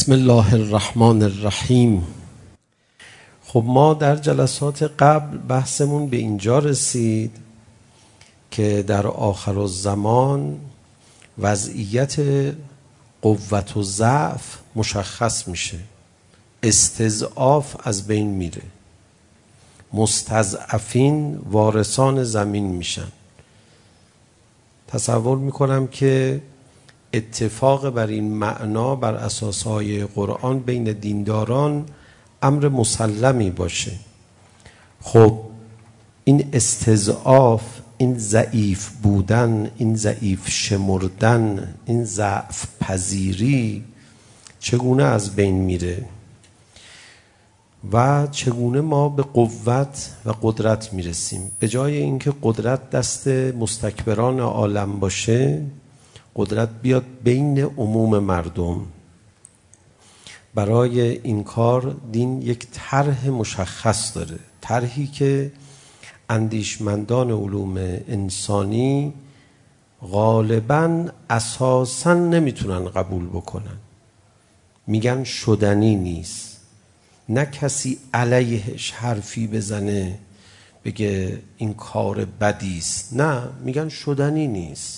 بسم الله الرحمن الرحیم. خب ما در جلسات قبل بحثمون به اینجا رسید که در آخرالزمان وضعیت قوت و ضعف مشخص میشه، استضعاف از بین میره، مستضعفین وارثان زمین میشن. تصور میکنم که اتفاق بر این معنا بر اساسهای قرآن بین دینداران امر مسلمی باشه. خب این استضعاف، این ضعیف بودن، این ضعیف شمردن، این ضعف پذیری چگونه از بین میره و چگونه ما به قوت و قدرت میرسیم؟ به جای اینکه قدرت دست مستکبران عالم باشه، قدرت بیاد بین عموم مردم. برای این کار دین یک طرح مشخص داره، طرحی که اندیشمندان علوم انسانی غالباً اساساً نمیتونن قبول بکنن، میگن شدنی نیست. نه کسی علیهش حرفی بزنه بگه این کار بدیست، نه، میگن شدنی نیست.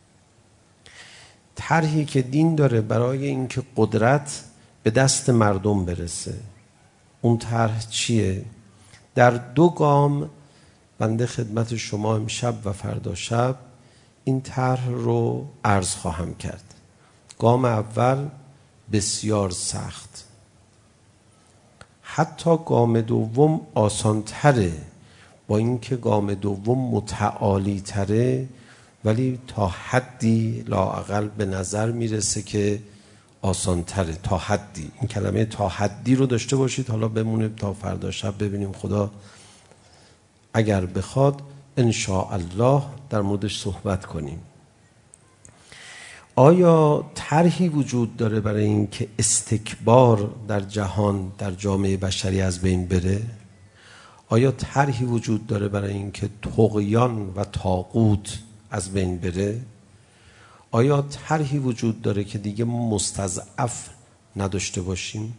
طرحی که دین داره برای اینکه قدرت به دست مردم برسه، اون طرح چیه؟ در 2 گام بنده خدمت شما امشب و فردا شب این طرح رو عرض خواهم کرد. گام اول بسیار سخت، حتی گام دوم آسان تره، با اینکه گام دوم متعالی تره، ولی تا حدی لااقل به نظر میرسه که آسان تره. تا حدی، این کلمه تا حدی رو داشته باشید. حالا بمونه تا فردا شب ببینیم خدا اگر بخواد ان شاء الله در موردش صحبت کنیم. آیا طرحی وجود داره برای اینکه استکبار در جهان، در جامعه بشری از بین بره؟ آیا طرحی وجود داره برای اینکه طغیان و طاغوت از بین بره؟ آیا طرحی وجود داره که دیگه مستضعف نداشته باشیم؟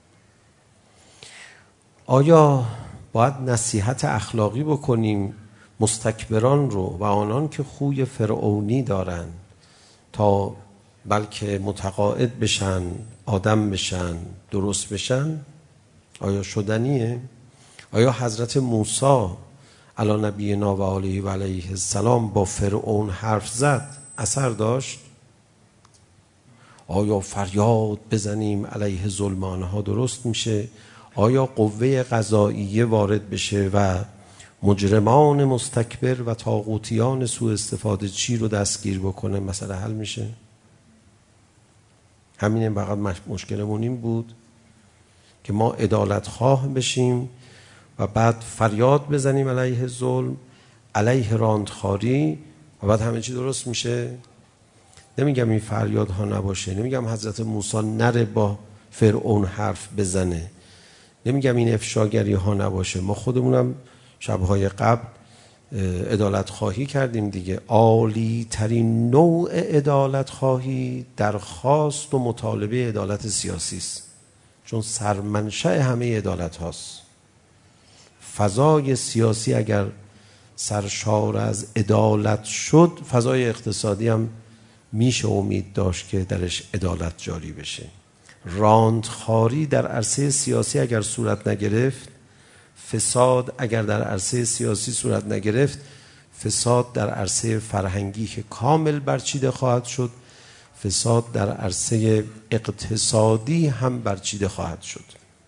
آیا باید نصیحت اخلاقی بکنیم مستکبران رو و آنان که خوی فرعونی دارن تا بلکه متقاعد بشن، آدم بشن، درست بشن؟ آیا شدنیه؟ آیا حضرت موسی علی نبینا و آله و علیه السلام با فرعون حرف زد، اثر داشت؟ آیا فریاد بزنیم علیه ظلم آنها درست میشه؟ آیا قوه قضاییه وارد بشه و مجرمان مستکبر و طاغوتیان سوء استفاده چی رو دستگیر بکنه، مسئله حل میشه؟ همینه. فقط مشکلمون این بود که ما عدالت خواه بشیم و بعد فریاد بزنیم علیه ظلم، علیه راندخاری، و بعد همه چی درست میشه. نمیگم این فریاد ها نباشه، نمیگم حضرت موسی نره با فرعون حرف بزنه، نمیگم این افشاگری ها نباشه. ما خودمونم شبهای قبل عدالت خواهی کردیم دیگه. عالی ترین نوع عدالت خواهی درخواست و مطالبه عدالت سیاسی است، چون سرمنشأ همه عدالت هاست. فضای سیاسی اگر سرشار از عدالت شد، فضای اقتصادی هم میشه امید داشت که درش عدالت جاری بشه. راندخاری در عرصه سیاسی اگر صورت نگرفت، فساد اگر در عرصه سیاسی صورت نگرفت، فساد در عرصه فرهنگی که کامل برچیده خواهد شد، فساد در عرصه اقتصادی هم برچیده خواهد شد.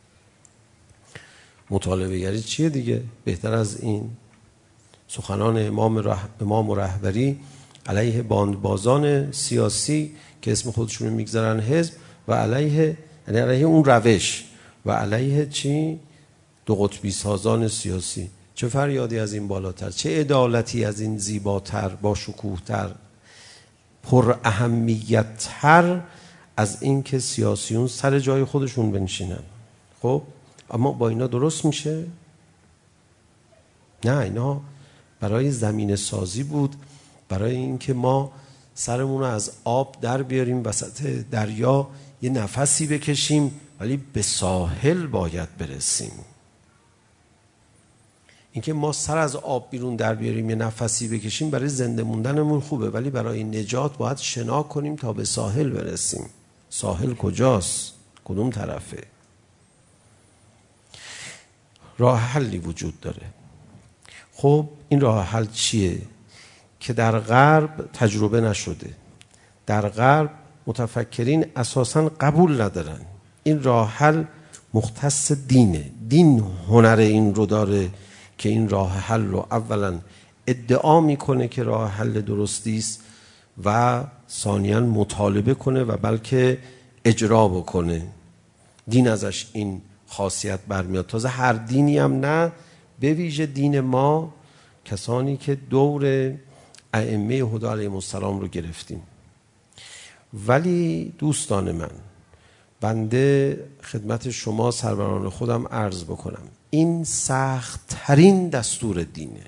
مطالبه گری چیه دیگه؟ بهتر از این سخنان امام رهبری علیه باندبازان سیاسی که اسم خودشون میگذارن حزب، و علیه اون روش، و علیه چی؟ 2 قطبی سازان سیاسی. چه فریادی از این بالاتر؟ چه عدالتی از این زیباتر، با شکوهتر، پر اهمیت‌تر از این که سیاسیون سر جای خودشون بنشینن؟ خب اما با اینا درست میشه؟ نه، اینا برای زمین سازی بود، برای اینکه ما سرمون رو از آب در بیاریم وسط دریا یه نفسی بکشیم، ولی به ساحل باید برسیم. اینکه ما سر از آب بیرون در بیاریم یه نفسی بکشیم برای زنده موندنمون خوبه، ولی برای نجات باید شنا کنیم تا به ساحل برسیم. ساحل کجاست؟ کدوم طرفه؟ راه حلی وجود داره. خب این راه حل چیه؟ که در غرب تجربه نشده. در غرب متفکرین اساساً قبول ندارن. این راه حل مختص دینه. دین هنر این رو داره که این راه حل رو اولا ادعا میکنه که راه حل درستی است و ثانیاً مطالبه کنه و بلکه اجرا بکنه. دین ازش این خاصیت برمیاد. تازه هر دینی هم نه، به ویژه دین ما، کسانی که دور ائمه هدی علیهم السلام رو گرفتیم. ولی دوستان من، بنده خدمت شما سروران خودم عرض بکنم، این سخت ترین دستور دینه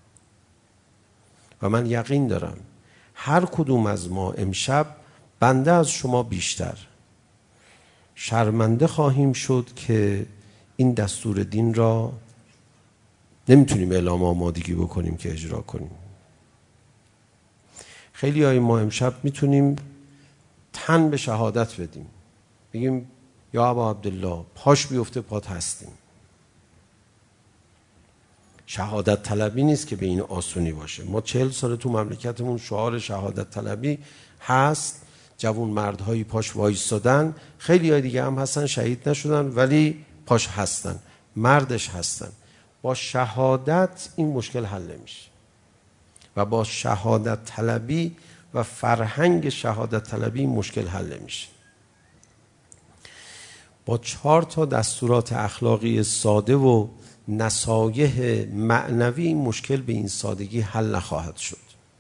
و من یقین دارم هر کدوم از ما امشب بنده از شما بیشتر شرمنده خواهیم شد که این دستور دین را نمیتونیم اعلام آمادگی بکنیم که اجرا کنیم. خیلی های ما امشب میتونیم تن به شهادت بدیم، بگیم یا ابا عبدالله پاش بیفته پات هستیم. شهادت طلبی نیست که به این آسونی باشه. ما 40 سال تو مملکتمون شعار شهادت طلبی هست، جوون مردهایی پاش وایستادن، خیلی های دیگه هم هستن شهید نشدن ولی پاش هستن، مردش هستن. با شهادت این مشکل حل نمیشه و با شهادت طلبی و فرهنگ شهادت طلبی این مشکل حل نمیشه. با 4 دستورات اخلاقی ساده و نصایح معنوی این مشکل به این سادگی حل نخواهد شد.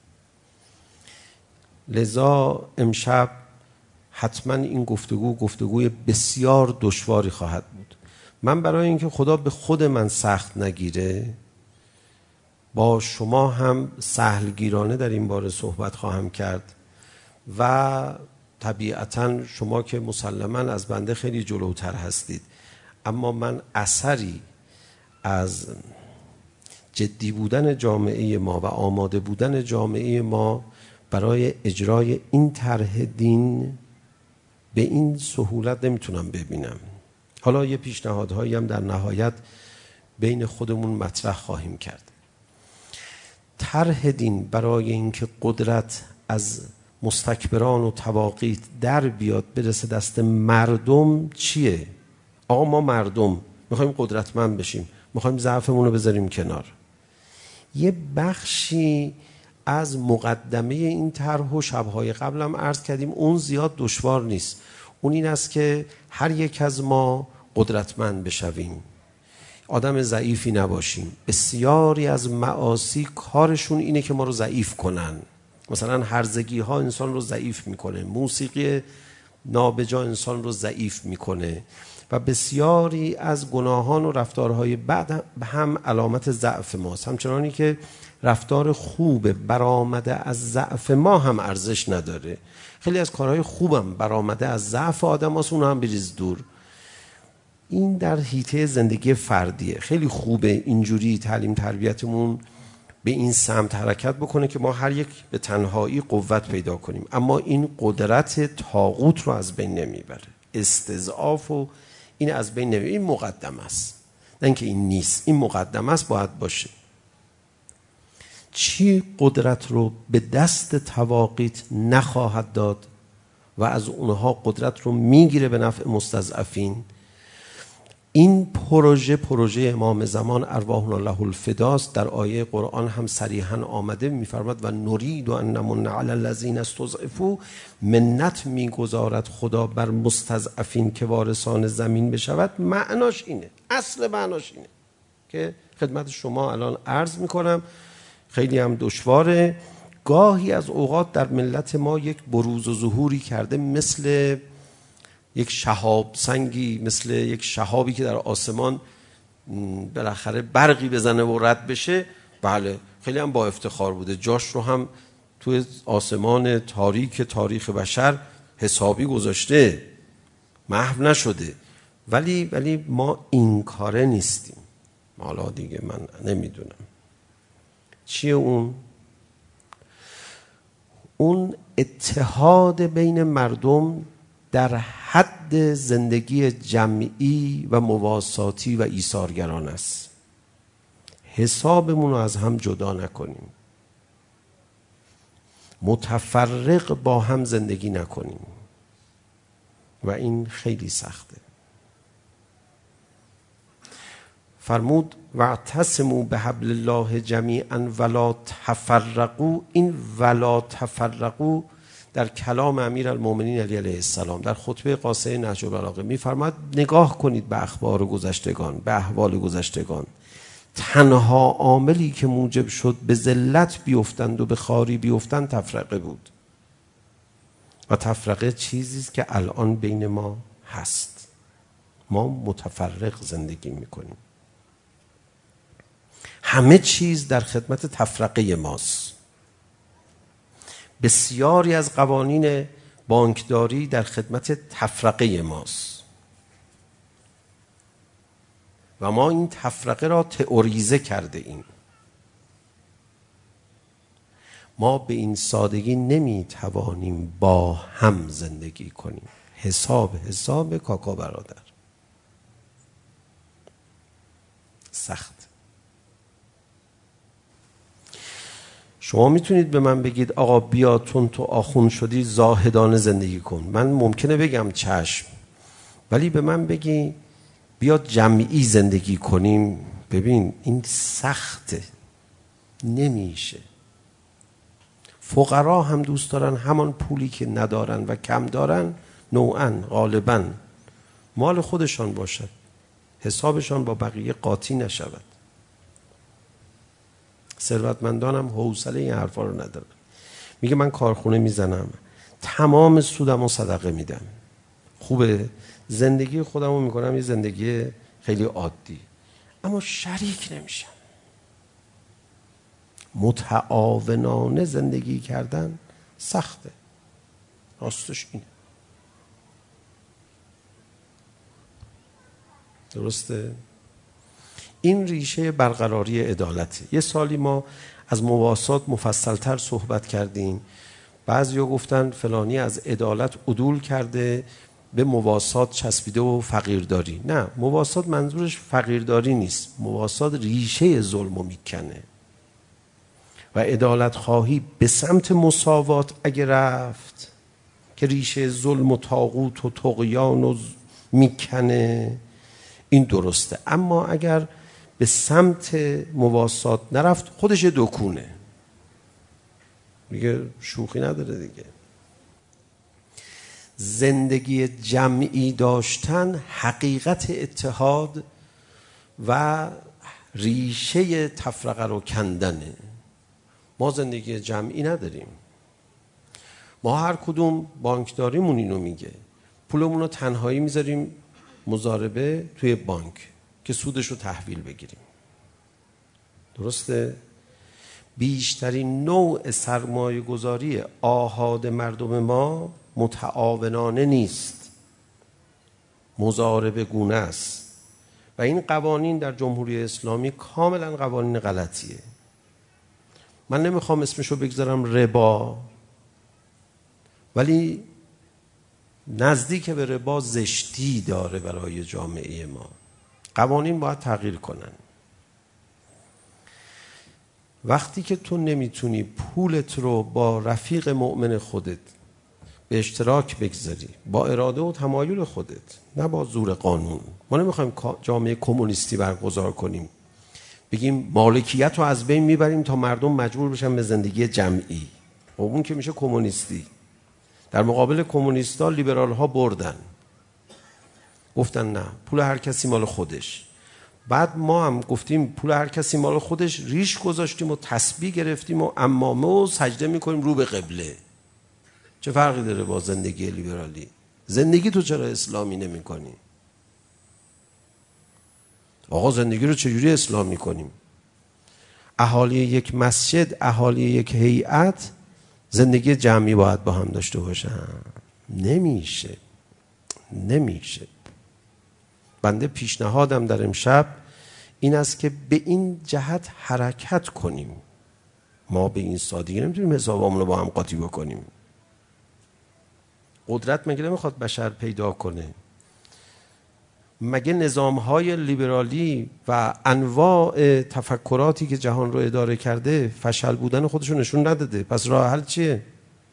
لذا امشب حتما این گفتگوی بسیار دشواری خواهد بود. من برای اینکه خدا به خود من سخت نگیره، با شما هم سهلگیرانه در این باره صحبت خواهم کرد و طبیعتاً شما که مسلماً از بنده خیلی جلوتر هستید، اما من اثری از جدی بودن جامعه ما و آماده بودن جامعه ما برای اجرای این طرح دین به این سهولت نمیتونم ببینم. حالا یه پیشنهادهایی هم در نهایت بین خودمون مطرح خواهیم کرد. طرح دین برای اینکه قدرت از مستکبران و طواغیت در بیاد برسه دست مردم چیه؟ آقا ما مردم میخوایم قدرتمند بشیم، میخوایم ضعفمون رو بذاریم کنار. یه بخشی از مقدمه این طرح و شبهای قبلم عرض کردیم، اون زیاد دشوار نیست. اون این است که هر یک از ما قدرتمند بشویم، آدم ضعیفی نباشیم. بسیاری از معاصی کارشون اینه که ما رو ضعیف کنن. مثلا هرزگی ها انسان رو ضعیف میکنه، موسیقی نابجا انسان رو ضعیف میکنه و بسیاری از گناهان و رفتارهای بعد هم علامت ضعف ماست. همچنانی که رفتار خوب برآمده از ضعف ما هم ارزش نداره. خیلی از کارهای خوبم برآمده از ضعف آدم هاست، اون هم بریز دور. این در حیطه زندگی فردیه. خیلی خوبه اینجوری تعلیم تربیتمون به این سمت حرکت بکنه که ما هر یک به تنهایی قوت پیدا کنیم، اما این قدرت طاغوت رو از بین نمیبره. استضعاف و این از بین نمیبره. این مقدمه است، نه اینکه این نیست. این مقدمه است، باید باشه. چی قدرت رو به دست طواغیت نخواهد داد و از اونها قدرت رو میگیره به نفع مستضعفین؟ این پروژه امام زمان ارواحنا له الفداست. در آیه قرآن هم صریحا آمده، میفرماد و نرید ان نمن علی الذین استضعفوا، منت میگذارد خدا بر مستضعفین که وارثان زمین بشود. معناش اینه، اصل معناش اینه که خدمت شما الان عرض میکنم. خیلی هم دشواره. گاهی از اوقات در ملت ما یک بروز و ظهوری کرده، مثل یک شهاب سنگی، مثل یک شهابی که در آسمان بالاخره برقی بزنه و رد بشه. بله خیلی هم با افتخار بوده، جاش رو هم توی آسمان تاریخ بشر حسابی گذاشته، محو نشده، ولی ما این کاره نیستیم. حالا دیگه من نمیدونم چیه اون اتحاد بین مردم در حد زندگی جمعی و مواساتی و ایثارگران است. حسابمون رو از هم جدا نکنیم، متفرق با هم زندگی نکنیم و این خیلی سخته. فرمود واعتصموا بحبل الله جمیعا ولا تفرقوا. این ولا تفرقوا در کلام امیرالمومنین علی علیه السلام در خطبه قاصه نهج البلاغه میفرماید نگاه کنید به اخبار گذشتگان، به احوال گذشتگان. تنها عاملی که موجب شد به ذلت بیفتند و به خواری بیفتند تفرقه بود و تفرقه چیزی است که الان بین ما هست. ما متفرق زندگی میکنیم، همه چیز در خدمت تفرقه ماست. بسیاری از قوانین بانکداری در خدمت تفرقه ماست و ما این تفرقه را تئوریزه کرده ایم. ما به این سادگی نمیتوانیم با هم زندگی کنیم. حساب کاکا برادر سخت. شما میتونید به من بگید آقا بیا تو آخوند شدی زاهدانه زندگی کن. من ممکنه بگم چشم، ولی به من بگی بیا جمعی زندگی کنیم، ببین این سخته، نمیشه. فقرا هم دوست دارن همان پولی که ندارن و کم دارن نوعاً غالباً مال خودشان باشد، حسابشان با بقیه قاطی نشود. ثروتمندان هم حوصله این حرفا رو ندارن. میگه من کارخونه میزنم، تمام سودمو صدقه میدم، خوبه، زندگی خودمو میکنم یه زندگی خیلی عادی، اما شریک نمیشم. متعاونانه زندگی کردن سخته، راستش اینه. درسته؟ این ریشه برقراری عدالته. یه سالی ما از مواسات مفصلتر صحبت کردیم. بعضیا گفتن فلانی از عدالت عدول کرده به مواسات چسبیده و فقیرداری. نه، مواسات منظورش فقیرداری نیست. مواسات ریشه ظلم میکنه و عدالت خواهی به سمت مساوات اگه رفت که ریشه ظلم و طاغوت و طغیان و میکنه، این درسته. اما اگر به سمت مواسات نرفت خودش دکونه دیگه، شوخی نداره دیگه. زندگی جمعی داشتن حقیقت اتحاد و ریشه تفرقه رو کندنه. ما زندگی جمعی نداریم. ما هر کدوم بانکداریمون اینو میگه، پولمون رو تنهایی میذاریم مضاربه توی بانک که سودش رو تحویل بگیریم. درسته؟ بیشترین نوع سرمایه گذاری آحاد مردم ما متعاونانه نیست، مضاربه گونه است و این قوانین در جمهوری اسلامی کاملا قوانین غلطیه. من نمیخوام اسمشو بگذارم ربا، ولی نزدیک به ربا زشتی داره برای جامعه ما. قوانین باید تغییر کنن. وقتی که تو نمیتونی پولت رو با رفیق مؤمن خودت به اشتراک بگذاری، با اراده و تمایل خودت، نه با زور قانون. ما نمیخوایم جامعه کمونیستی برگزار کنیم، بگیم مالکیت رو از بین میبریم تا مردم مجبور بشن به زندگی جمعی. و اون که میشه کمونیستی. در مقابل کمونیستا لیبرال ها بردن، گفتن نه، پول هر کسی مال خودش. بعد ما هم گفتیم پول هر کسی مال خودش، ریش گذاشتیم و تسبیح گرفتیم و عمامه و سجده میکنیم رو به قبله. چه فرقی داره با زندگی لیبرالی؟ زندگی تو چرا اسلامی نمی کنی؟ آقا زندگی رو چجوری اسلامی کنیم؟ اهالی یک مسجد، اهالی یک هیئت زندگی جمعی باید با هم داشته باشن. نمیشه. بنده پیشنهادم در امشب این است که به این جهت حرکت کنیم. ما به این سادگی نمیتونیم حسابامون رو با هم قاطی بکنیم. قدرت مگه نمیخواد بشر پیدا کنه؟ مگه نظام‌های لیبرالی و انواع تفکراتی که جهان رو اداره کرده فشل بودن خودشون نشون نداده؟ پس راه حل چیه؟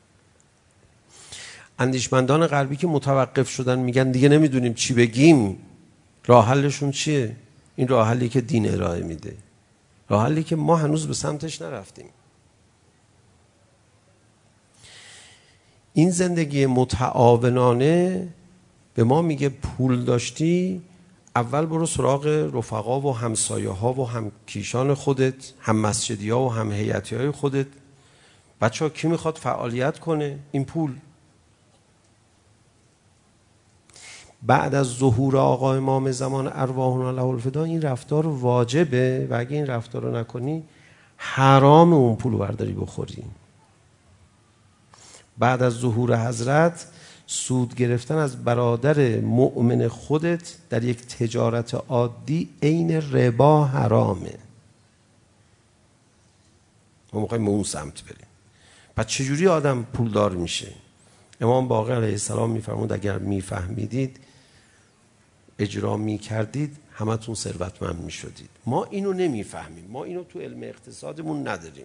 اندیشمندان غربی که متوقف شدن میگن دیگه نمیدونیم چی بگیم، راه حلشون چیه؟ این راه حلی که دین ارائه میده، راه حلی که ما هنوز به سمتش نرفتیم. این زندگی متعاونانه به ما میگه پول داشتی، اول برو سراغ رفقا و همسایه ها و هم کیشان خودت، هم مسجدی ها و هم هیئتی های خودت. بچه ها کی میخواد فعالیت کنه؟ این پول. بعد از ظهور آقا امام زمان ارواحنا له الفدا این رفتار واجبه و اگه این رفتار رو نکنی حرام اون پول برداری بخوری. بعد از ظهور حضرت سود گرفتن از برادر مؤمن خودت در یک تجارت عادی عین ربا حرامه. ما میخوایم به اون سمت بریم. پس چجوری آدم پولدار میشه؟ امام باقر علیه السلام میفرمود اگر میفهمیدید اجرا میکردید همتون ثروتمند میشدید. ما اینو نمیفهمیم. ما اینو تو علم اقتصادمون نداریم.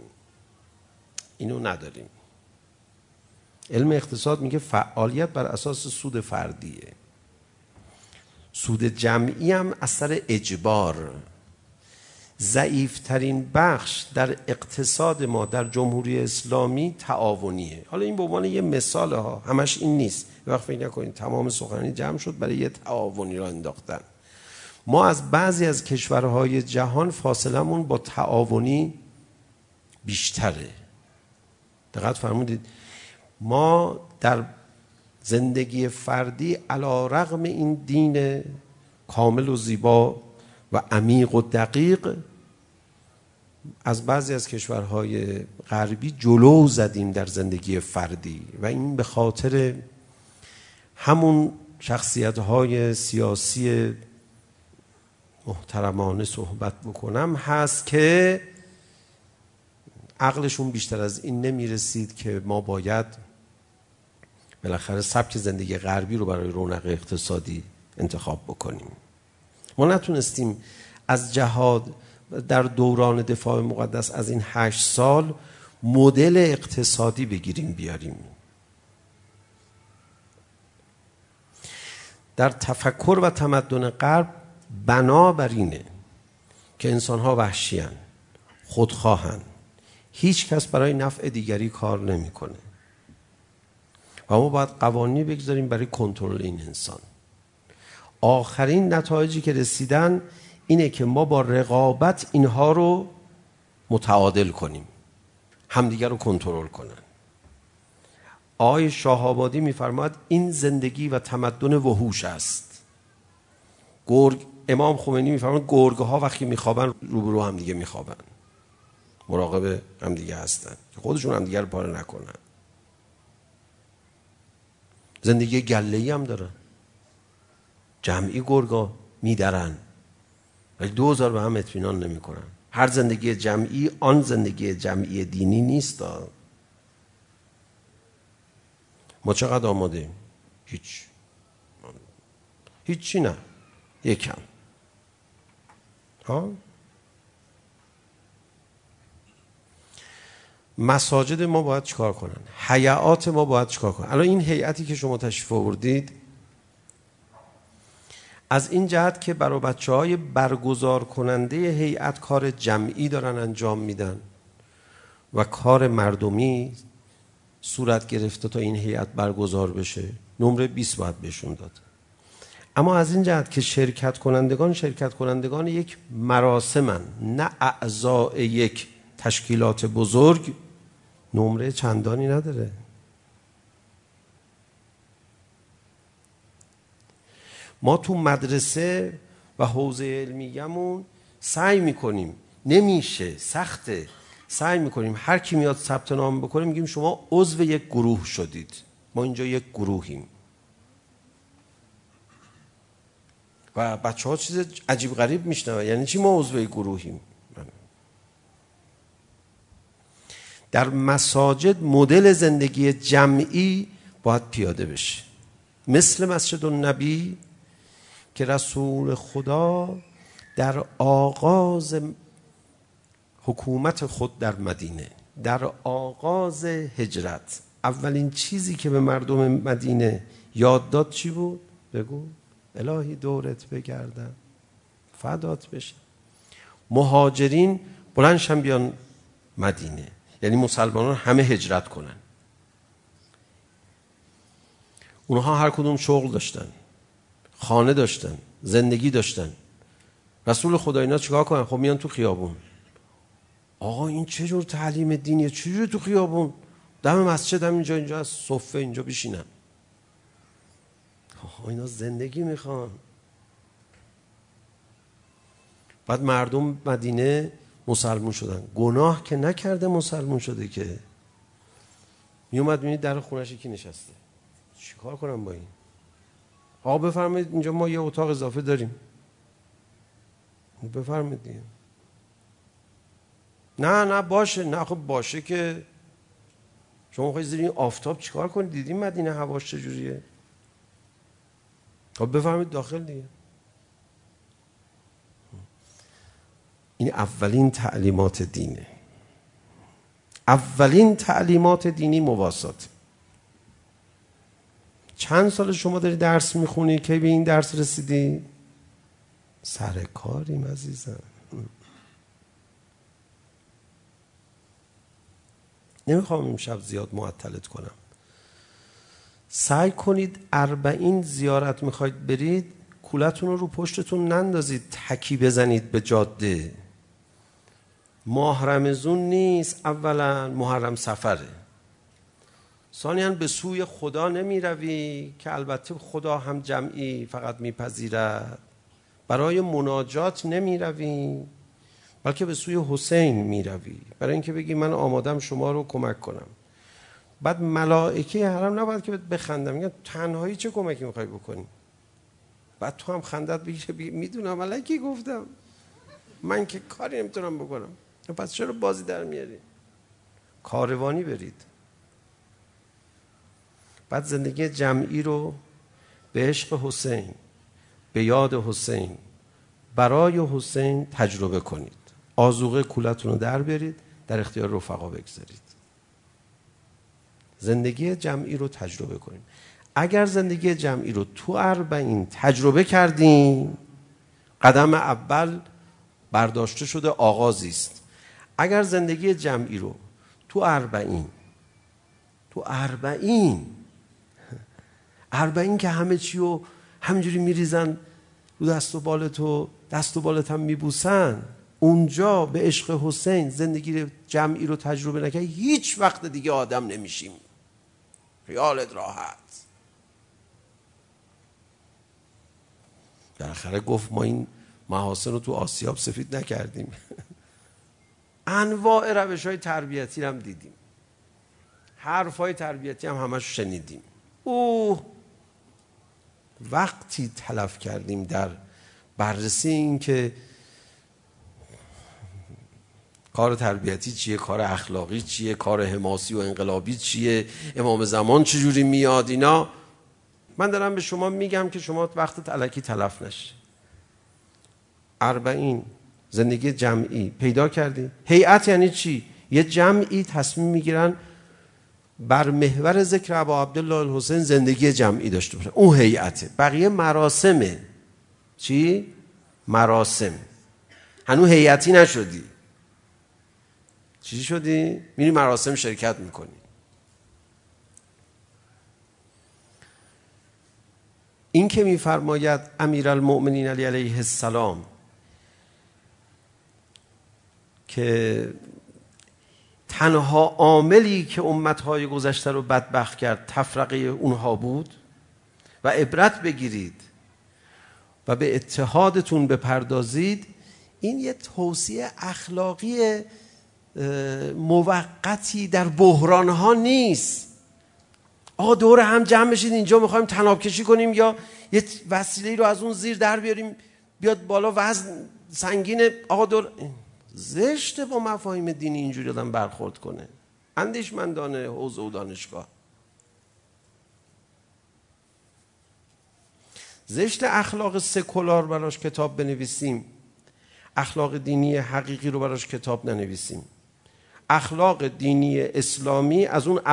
علم اقتصاد میگه فعالیت بر اساس سود فردیه. سود جمعی هم اثر اجبار. ضعیفترین بخش در اقتصاد ما در جمهوری اسلامی تعاونیه. حالا این به عنوان یه مثال ها، همش این نیست. وقت فکر نکنید تمام سخنرانی جمع شد برای یه تعاونی را انداختن. ما از بعضی از کشورهای جهان فاصلمون با تعاونی بیشتره. دقت فرمودید ما در زندگی فردی علی رغم این دین کامل و زیبا و عمیق و دقیق از بعضی از کشورهای غربی جلو زدیم در زندگی فردی و این به خاطر همون شخصیت‌های سیاسی محترمانه صحبت بکنم هست که عقلشون بیشتر از این نمیرسید که ما باید بالاخره سبک زندگی غربی رو برای رونق اقتصادی انتخاب بکنیم. ما نتونستیم از جهاد در دوران دفاع مقدس از این 8 سال مدل اقتصادی بگیریم بیاریم. در تفکر و تمدن غرب بنابراینه که انسان‌ها وحشی‌اند، خودخواهند، هیچ کس برای نفع دیگری کار نمی‌کنه و ما باید قوانینی بگذاریم برای کنترل این انسان. آخرین نتایجی که رسیدن اینه که ما با رقابت اینها رو متعادل کنیم، همدیگر رو کنترل کنن. آقای شاه‌آبادی می‌فرماید این زندگی و تمدن وحوش است. امام خمینی می‌فرماید گرگ‌ها وقتی می‌خوابن روبرو هم دیگه می‌خوابن، مراقب هم دیگه هستن که خودشون هم دیگه رو پاره نکنن. زندگی گله‌ای هم دارن، جمعی گرگا میدرن ولی 2000 به هم اطمینان نمی‌کنن. هر زندگی جمعی آن زندگی جمعی دینی نیست. ما چقدر آماده‌ایم؟ هیچی نه، یکم. مساجد ما باید چیکار کنن؟ هیئات ما باید چیکار کنن؟ الان این هیئتی که شما تشریف آوردید از این جهت که برای بچه‌های برگزار کننده هیئت کار جمعی دارن انجام میدن و کار مردمی صورت گرفته تا این هیئت برگزار بشه، نمره 20 باید بهشون داد. اما از این جهت که شرکت کنندگان یک مراسمن، نه اعضای یک تشکیلات بزرگ، نمره چندانی نداره. ما تو مدرسه و حوزه علمیه‌مون سعی میکنیم، نمیشه، سخته، سعی میکنیم هر کی میاد ثبت نام بکنه میگیم شما عضو یک گروه شدید، ما اینجا یک گروهیم. و بچه ها چیز عجیب غریب میشنوه، یعنی چی ما عضو یک گروهیم؟ در مساجد مدل زندگی جمعی باید پیاده بشه، مثل مسجد النبی که رسول خدا در آغاز حکومت خود در مدینه، در آغاز هجرت، اولین چیزی که به مردم مدینه یاد داد چی بود؟ بگو. الهی دورت بگردم، فدات بشه. مهاجرین بلندشن بیان مدینه، یعنی مسلمانان همه هجرت کنن. اونها هر کدوم شغل داشتن، خانه داشتن، زندگی داشتن. رسول خدا اینا چیکار کنن؟ خب میان تو خیابون. آقا این چه جور تعلیم دینیه؟ چجوری تو خیابون؟ دم مسجد هم اینجا از صفه اینجا بشینن. آقا اینا زندگی میخوان. بعد مردم مدینه مسلمون شدن. گناه که نکرده مسلمون شده که. میومد میبینید در خونش یکی نشسته. چیکار کنم با این؟ آقا بفرمایید اینجا ما یه اتاق اضافه داریم. بفرمایید دیگه. نه باشه. نه خب باشه که شما خواهید زیر این آفتاب چیکار کنید؟ دیدیم مدینه هواش چجوریه؟ خب بفرمایید داخل دیگه. این اولین تعلیمات دینه. اولین تعلیمات دینی مواسات. چند سال شما داری درس میخونی که به این درس رسیدی؟ سر کاریم عزیزم. نمیخوام امشب زیاد معطلت کنم. سعی کنید 40 زیارت میخواید برید، کولتون رو پشتتون نندازید تکی بزنید به جاده. ماه رمضان نیست، اولا محرم سفره. ثانیاً به سوی خدا نمی روی که البته خدا هم جمعی فقط میپذیرد. برای مناجات نمی روی بلکه به سوی حسین می روی، برای اینکه بگی من آمادم شما رو کمک کنم. بعد ملائکه حرم نباید که بخندم، میگن تنهایی چه کمکی میخوای بکنی؟ بعد تو هم خندت بگیره میدونم الکی گفتم، من که کاری نمیتونم بکنم. پس چرا بازی در میاری؟ کاروانی برید. بعد زندگی جمعی رو به عشق حسین، به یاد حسین، برای حسین تجربه کنید. آذوقه کولتون رو در برید، در اختیار رفقا بگذارید. زندگی جمعی رو تجربه کنید. اگر زندگی جمعی رو تو 40 تجربه کردیم، قدم اول برداشته شده، آغازی است. اگر زندگی جمعی رو تو 40 که همه چی رو همینجوری میریزن رو دست و بالت و دست و بالت هم میبوسن، اونجا به عشق حسین زندگی جمعی رو تجربه نکنی، هیچ وقت دیگه آدم نمیشیم. خیالت راحت. بالاخره گفت ما این محاسن رو تو آسیاب سفید نکردیم. انواع روش‌های تربیتی هم دیدیم، حرف‌های تربیتی هم همش شنیدیم. وقتی تلف کردیم در بررسی این که کار تربیتی چیه، کار اخلاقی چیه، کار حماسی و انقلابی چیه، امام زمان چجوری میاد. اینا من دارم به شما میگم که شما وقتت الکی تلف نشه. 40 زندگی جمعی پیدا کردی. هیئت یعنی چی؟ یه جمعی تصمیم میگیرن بر محور ذکر ابا عبدالله الحسین زندگی جمعی داشته باشن، اون هیئته. بقیه مراسمه. چی؟ مراسم. هنوز هیئتی نشدی. چی شدی؟ میری مراسم شرکت میکنی. این که میفرماید امیرالمؤمنین علی علیه السلام که تنها عاملی که امتهای گذشته رو بدبخت کرد تفرقه اونها بود و عبرت بگیرید و به اتحادتون بپردازید، این یه توصیه اخلاقی موقتی در بحران ها نیست. آقا دور هم جمع بشید اینجا میخوایم طناب کشی کنیم یا یه وسیله رو از اون زیر در بیاریم بیاد بالا، وزن سنگینه، آقا دور. زشته با مفاهیم دینی اینجوری آدم برخورد کنه. اندیشمندانه حوزه و دانشگاه زشت اخلاق سکولار براش کتاب بنویسیم، اخلاق دینی حقیقی رو براش کتاب ننویسیم. اخلاق دینی اسلامی از اون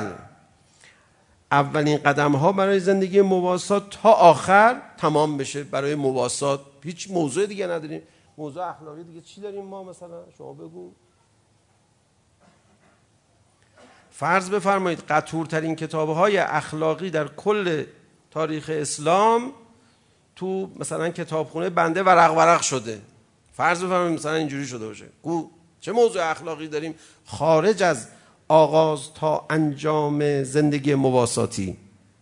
اولین قدم ها برای زندگی مواسات تا آخر تمام بشه. برای مواسات هیچ موضوع دیگه نداریم. موضوع اخلاقی دیگه چی داریم ما؟ مثلا شما بگو. فرض بفرمایید قطورترین کتاب‌های اخلاقی در کل تاریخ اسلام تو مثلا کتابخونه بنده ورق شده. فرض بفرمایید مثلا اینجوری شده باشه. چه موضوع اخلاقی داریم خارج از آغاز تا انجام زندگی مواساتی؟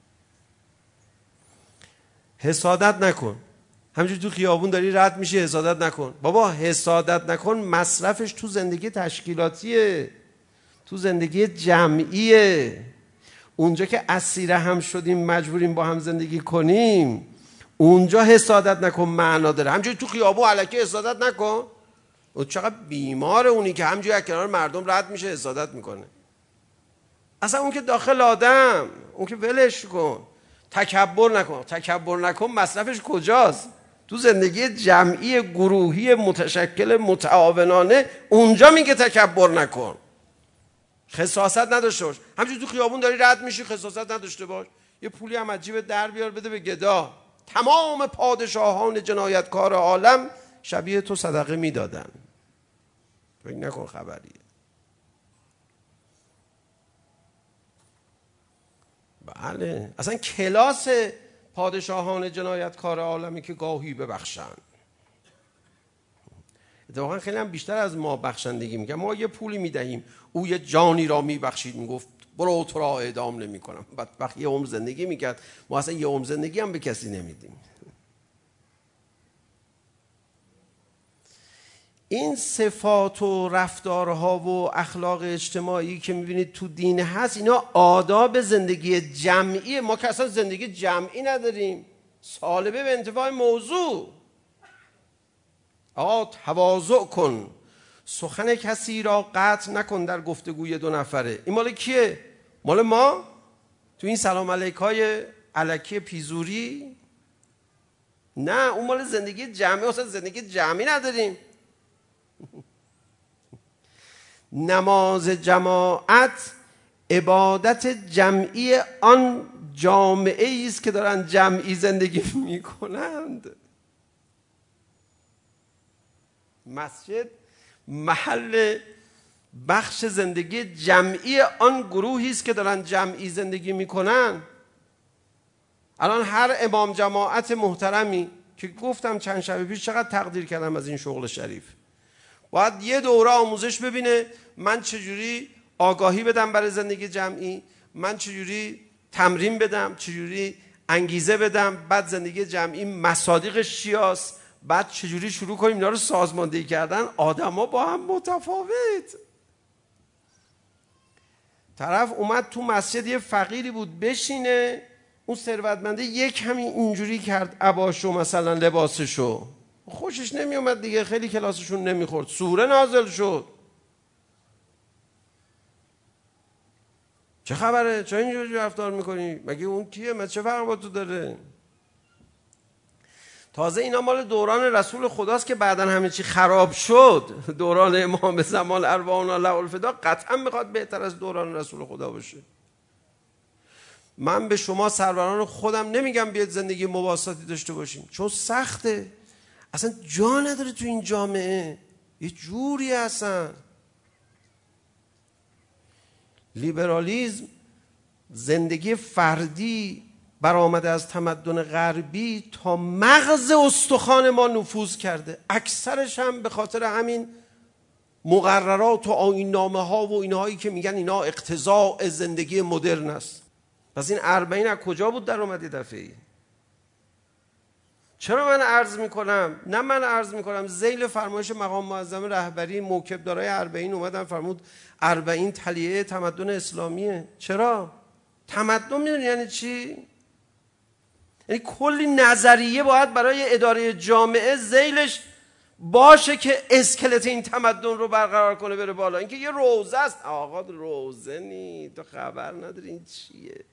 حسادت نکن. همینجوری تو خیابون داری رد میشه حسادت نکن. بابا حسادت نکن مصرفش تو زندگی تشکیلاتیه، تو زندگی جمعیه. اونجا که اسیر هم شدیم مجبوریم با هم زندگی کنیم، اونجا حسادت نکن معنا داره. همینجوری تو خیابون الکی حسادت نکن. اون چقدر بیماره اونی که همینجوری از کنار مردم رد میشه حسادت میکنه. اصلا اون که داخل آدم، اون که ولش کن. تکبر نکن مصرفش کجاست؟ تو زندگی جمعی گروهی متشکل متعاونانه، اونجا میگه تکبر نکن. خساست نداشته باش. همینجوری تو خیابون داری رد میشی خساست نداشته باش. یه پولی هم از جیبت در بیار بده به گدا. تمام پادشاهان جنایتکار عالم شبیه تو صدقه میدادن. فکر نکن خبریه. بله اصلا کلاس پادشاهان جنایتکار عالمی که گاهی ببخشن. اتفاقا خیلی هم بیشتر از ما بخشندگی میگن. ما یه پولی میدهیم او یه جانی را میبخشید، میگفت برو تو را اعدام نمیکنم. بدبخت یه عمر زندگی میکرد، ما اصلا یه عمر زندگی هم به کسی نمیدیم. این صفات و رفتارها و اخلاق اجتماعی که میبینید تو دین هست، اینا آداب زندگی جمعی. ما که اصلا زندگی جمعی نداریم. سالبه به انتفاع موضوع. آقا تواضع کن، سخن کسی را قطع نکن در گفتگوی دو نفره. این مال کیه؟ مال ما؟ تو این سلام علیکای الکی پیزوری؟ نه، اون مال زندگی جمعی. اصلا زندگی جمعی نداریم. نماز جماعت عبادت جمعی آن جامعه است که دارن جمعی زندگی میکنند. مسجد محل بخش زندگی جمعی آن گروهی است که دارن جمعی زندگی میکنن. الان هر امام جماعت محترمی که گفتم چند شب پیش چقدر تقدیر کردم از این شغل شریف، باید یه دوره آموزش ببینه من چجوری آگاهی بدم برای زندگی جمعی، من چجوری تمرین بدم، چجوری انگیزه بدم، بعد زندگی جمعی مصادیقش چیاست، بعد چجوری شروع کنیم اینا رو سازماندهی کردن. آدما با هم متفاوت. طرف اومد تو مسجد، یه فقیری بود بشینه، اون ثروتمنده یک همین اینجوری کرد عباشو مثلا لباسشو، خوشش نمی اومد دیگه، خیلی کلاسشون نمیخورد، سوره نازل شد. چه خبره؟ چه اینجوری رفتار میکنی؟ مگه اون کیه؟ من چه فرق با تو داره؟ تازه اینا مال دوران رسول خداست که بعدن همه چی خراب شد. دوران امام زمان ارواحنا له الفدا قطعا میخواد بهتر از دوران رسول خدا باشه. من به شما سروران خودم نمیگم بیاد زندگی مواساتی داشته باشین، چون سخته، اصلا جا نداره تو این جامعه، یه جوری اصلا. لیبرالیسم زندگی فردی برآمده از تمدن غربی تا مغز استخوان ما نفوذ کرده، اکثرش هم به خاطر همین مقررات و آیین‌نامه ها و اینهایی که میگن اینا اقتضاء زندگی مدرن است. پس این 40 از کجا بود در اومد یه دفعه؟ چرا من عرض میکنم؟ نه من عرض میکنم، ذیل فرمایش مقام معظم رهبری موکبدارای اربعین اومدن فرمود اربعین تلیه تمدن اسلامیه. چرا؟ تمدن میدونی یعنی چی؟ یعنی کلی نظریه باید برای اداره جامعه ذیلش باشه که اسکلت این تمدن رو برقرار کنه بره بالا. اینکه یه روزه است، آقا روزه نی، تو خبر نداری این چیه.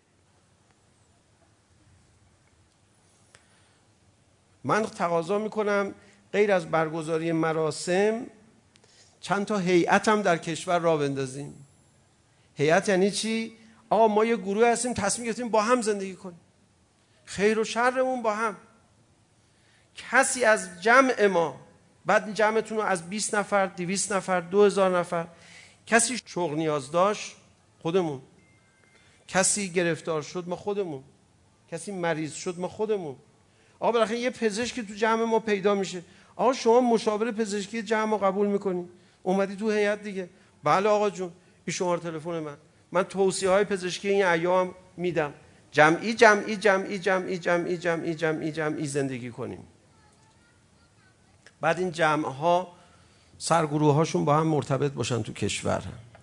من تقاضا میکنم غیر از برگزاری مراسم چند تا هیئت هم در کشور راه بندازیم. هیئت یعنی چی؟ آقا ما یه گروه هستیم تصمیم گرفتیم با هم زندگی کنیم، خیر و شرمون با هم. کسی از جمع ما، بعد جمعتون رو از 20 نفر 200 نفر 2000 نفر، کسی شغل نیاز داشت خودمون، کسی گرفتار شد ما خودمون، کسی مریض شد ما خودمون. آقا بالاخره یه پزشکی تو جمع ما پیدا میشه. آقا شما مشاور پزشکی جمع رو قبول میکنی، اومدی تو هیئت دیگه. بله آقا جون، این شماره تلفن من توصیه های پزشکی این ایام میدم. جمعی جمعی جمعی جمعی جمعی جمعی جمعی جمعی زندگی کنیم. بعد این جمع ها سرگروه هاشون با هم مرتبط باشن تو کشور.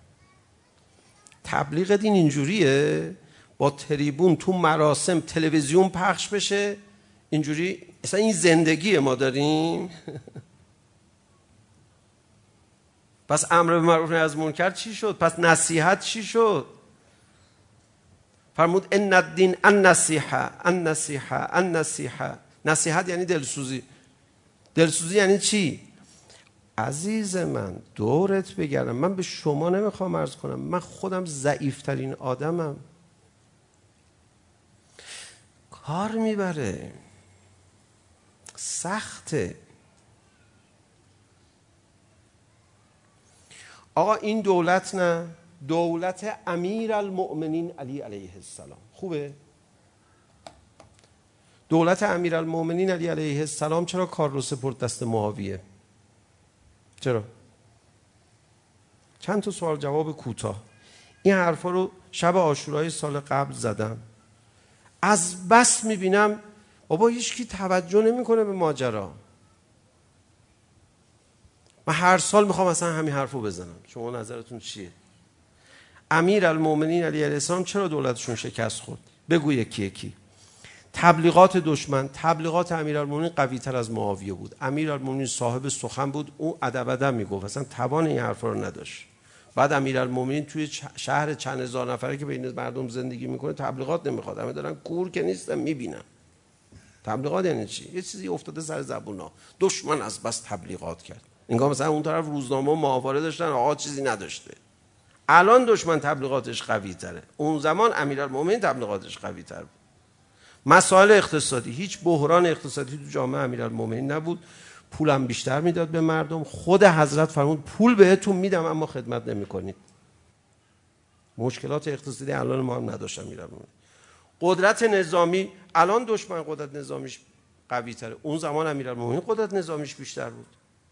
تبلیغ دین اینجوریه، با تریبون تو مراسم تلویزیون پخش بشه اینجوری. اصلا این زندگی ما داریم. پس امر به معروف نهی از منکر چی شد؟ پس نصیحت چی شد؟ فرمود ان الدین النصیحه النصیحه النصیحه. نصیحت یعنی دلسوزی. دلسوزی یعنی چی؟ عزیز من دورت بگردم، من به شما نمیخوام عرض کنم، من خودم ضعیفترین آدمم، کار میبره، سخته. آقا این دولت نه، دولت امیرالمؤمنین علی علیه السلام خوبه؟ دولت امیرالمؤمنین علی علیه السلام چرا کار رو سپرد دست معاویه؟ چرا؟ چند تا سوال جواب کوتاه. این حرفا رو شب عاشورای سال قبل زدم. از بس میبینم بابا هیچ کی توجه نمیکنه به ماجرا. من هر سال میخوام اصلا همین حرفو بزنم. شما نظرتون چیه؟ امیرالمؤمنین علی علیه السلام چرا دولتشون شکست خورد؟ بگو یکی یکی. تبلیغات دشمن، تبلیغات امیرالمؤمنین قوی تر از معاویه بود. امیرالمؤمنین صاحب سخن بود، او ادب‌ادب میگفت، اصلا توان این حرفا رو نداشت. بعد امیرالمؤمنین توی شهر چند هزار نفره که بین مردم زندگی میکنه تبلیغات نمیخواد، همه دارن کور که نیستن میبینن. تبلیغات یعنی چی؟ یه چیزی افتاده سر زبونا، دشمن از بس تبلیغات کرد. انگار مثلا اون طرف روزنامه و ماهواره داشتن، آقا چیزی نداشته. الان دشمن تبلیغاتش قوی تره، اون زمان امیرالمؤمنین تبلیغاتش قوی تر بود. مسائل اقتصادی، هیچ بحران اقتصادی تو جامعه امیرالمؤمنین نبود، پولم بیشتر میداد به مردم. خود حضرت فرمود پول بهتون میدم اما خدمت نمیکنید. مشکلات اقتصادی الان ما هم نداشتن امیرالمؤمنین. قدرت نظامی، الان دشمن قدرت نظامیش قوی تره، اون زمان امیرالمؤمنین قدرت نظامیش بیشتر بود.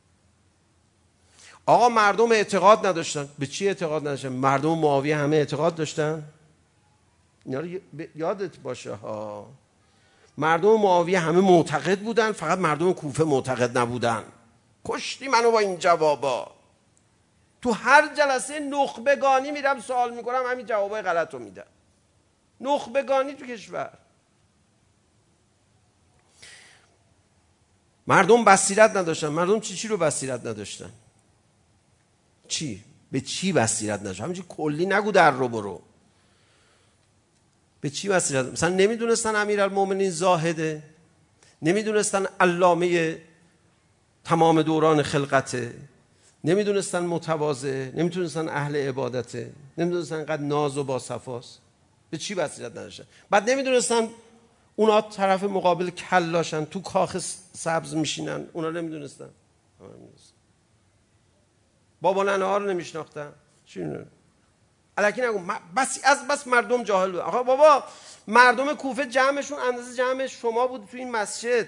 آقا مردم اعتقاد نداشتن. به چی اعتقاد نداشتن؟ مردم معاویه همه اعتقاد داشتن. اینا رو یادت باشه ها. مردم معاویه همه معتقد بودن، فقط مردم کوفه معتقد نبودن. کشتی منو با این جوابا. تو هر جلسه نخبگانی میرم سوال میکنم، همین جوابای غلط رو میدن. نخبگانی تو کشور. مردم بصیرت نداشتن. مردم چی رو بصیرت نداشتن؟ چی؟ به چی بصیرت نداشتن؟ همینجوری کلی نگو در رو برو. به چی بصیرت؟ مثلا نمیدونستن امیرالمؤمنین زاهده، نمیدونستن علامه تمام دوران خلقته، نمیدونستن متواضعه، نمیدونستن اهل عبادته، نمیدونستن اینقدر ناز و باصفاست. به چی بصیرت نداشتن؟ بعد نمیدونستن اونا طرف مقابل کلاشن، تو کاخ سبز میشینن، اونا نمیدونستن. بابا ننه ها رو نمیشناختن. چی نمیدونن؟ الکی نگو بس مردم جاهل بود. آقا بابا مردم کوفه جمعشون اندازه جمع شما بود تو این مسجد.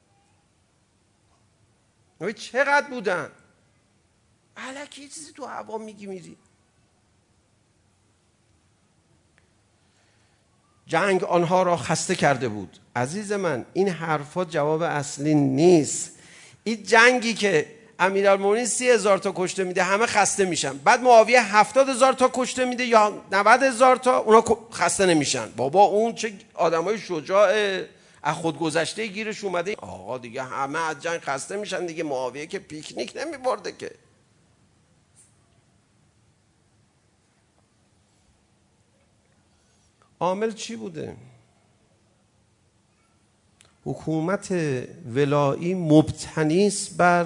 چقدر بودن؟ الکی یه چیزی تو هوا میگی میری. جنگ آنها را خسته کرده بود. عزیز من این حرفا جواب اصلی نیست. این جنگی که امیرالمومنین 30,000 تا کشته میده همه خسته میشن، بعد معاویه 70,000 تا کشته میده یا 90,000 تا اونا خسته نمیشن. بابا اون چه آدمای شجاع از خودگذشته گیرش اومده. آقا دیگه همه از جنگ خسته میشن دیگه، معاویه که پیکنیک نمیبرده که. عامل چی بوده؟ حکومت ولایی مبتنی است بر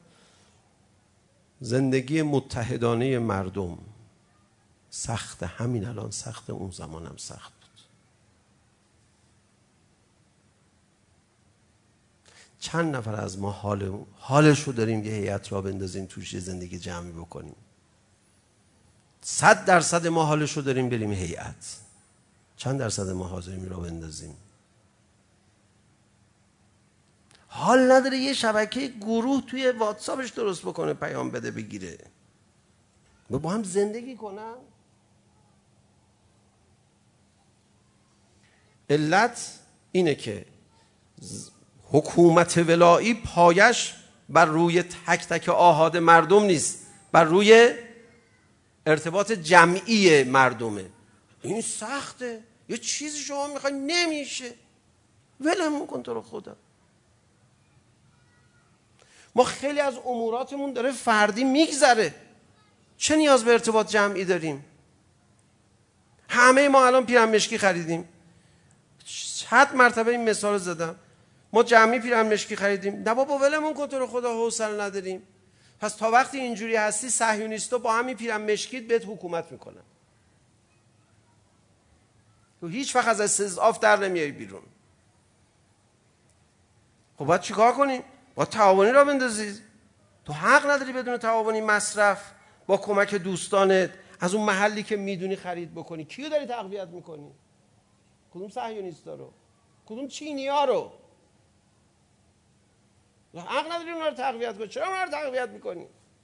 زندگی متحدانه مردم. سخت، همین الان سخت، اون زمان هم سخت بود. چند نفر از ما حالش رو داریم یه هیئت را بندازیم توش یه زندگی جمعی بکنیم؟ 100% ما حالش رو داریم بریم هیئت. چند درصد ما حاضریم را بندازیم؟ حال نداره یه شبکه گروه توی واتساپش درست بکنه، پیام بده بگیره، با هم زندگی کنن. علت اینه که حکومت ولایی پایش بر روی تک تک آحاد مردم نیست، بر روی ارتباط جمعی مردمه. این سخته، یه چیزی شما میخوای نمیشه، ولمون کن تو رو خدا. ما خیلی از اموراتمون داره فردی میگذره، چه نیاز به ارتباط جمعی داریم؟ همه ما الان پیرن مشکی خریدیم، 100 مرتبه این مثال زدم، ما جمعی پیرن مشکی خریدیم. نه بابا ولمون کن تو رو خدا، حوصله نداریم. پس تا وقتی اینجوری هستی صهیونیستا با همین پیرن مشکیت بهت حکومت میکنن، تو هیچ وقت از استضعاف در نمیای بیرون. خب باید چیکار کنیم؟ باید تعاونی را بندازید. تو حق نداری بدون تعاونی مصرف با کمک دوستانت از اون محلی که میدونی خرید بکنی. کیو داری تقویت میکنی؟ کدوم صهیونیستا رو؟ کدوم چینی‌ها رو؟ حق نداری اونا رو تقویت کنی. چرا اونا رو تقویت میکنی؟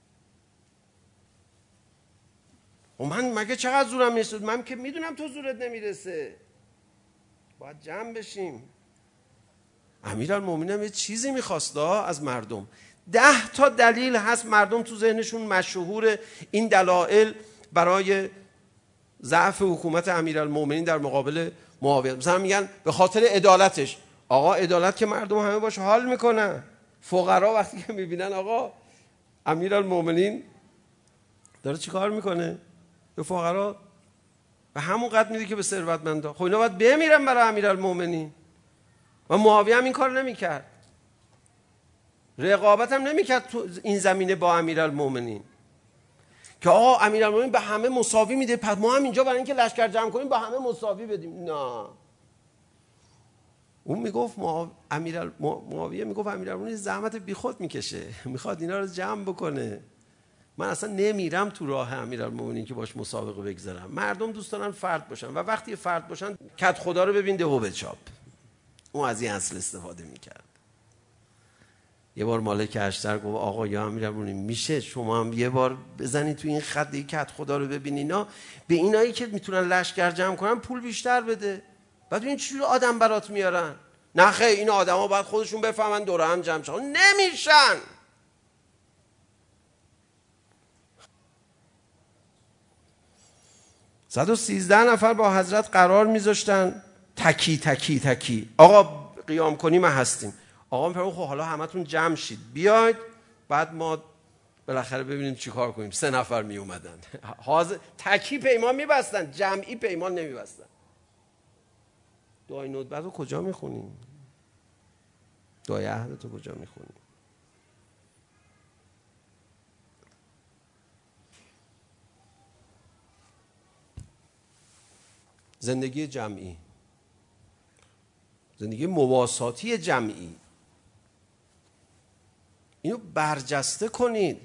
و من مگه چقدر زورم میرسه؟ من که میدونم تو زورت نمیرسه. باید جمع بشیم. امیرالمومنین یه چیزی میخواست از مردم. 10 تا دلیل هست مردم تو ذهنشون مشهور، این دلایل برای ضعف حکومت امیرالمومنین در مقابل معاویه. مثلا میگن به خاطر عدالتش. آقا عدالت که مردم همه باش حال میکنن. فقرا وقتی که میبینن آقا امیرالمومنین داره چی کار میکنه، به فقرا به همون قدر میده که به ثروتمندا. خب اینا باید بمیرن برای امیرالمومنین. و معاویه هم این کار نمیکرد، رقابت هم نمیکرد تو این زمینه با امیرالمومنین که آقا امیرالمومنین به همه مساوی میده، پس ما هم اینجا برای اینکه لشکر جمع کنیم با همه مساوی بدیم. نه، اون میگفت معاویه میگفت امیرالمومنین زحمت بیخود میکشه، میخواد اینا رو جمع بکنه. من اصلا نمیرم تو راه امیرالمومنین که باش مسابقه بگذارم. مردم دوست دارن فرد باشن و وقتی فرد باشن کد خدا رو ببین دهو بچاپ. اون از این اصل استفاده میکرد. یه بار مالک اشتر گفت آقا یا امیرالمومنین میشه شما هم یه بار بزنید تو این خط کد خدا رو ببین، اینا به اینایی که میتونن لشکر جمع کنن پول بیشتر بده، بعد ببین چجوری آدم برات میارن. نه خیر، این آدما باید خودشون بفهمن دوره هم جمع شن. نمیشن. « 113 نفر با حضرت قرار میذاشتن، تکی تکی تکی آقا قیام کنی ما هستیم. آقا میفرمود خب حالا همتون جمع شید بیاید، بعد ما بالاخره ببینیم چی کار کنیم. 3 نفر می اومدن. تکی پیمان میبستن، جمعی پیمان نمیبستن. دعای ندبت رو کجا میخونیم؟ دعای عهد رو کجا میخونیم؟ زندگی جمعی، زندگی مواساتی جمعی، اینو برجسته کنید.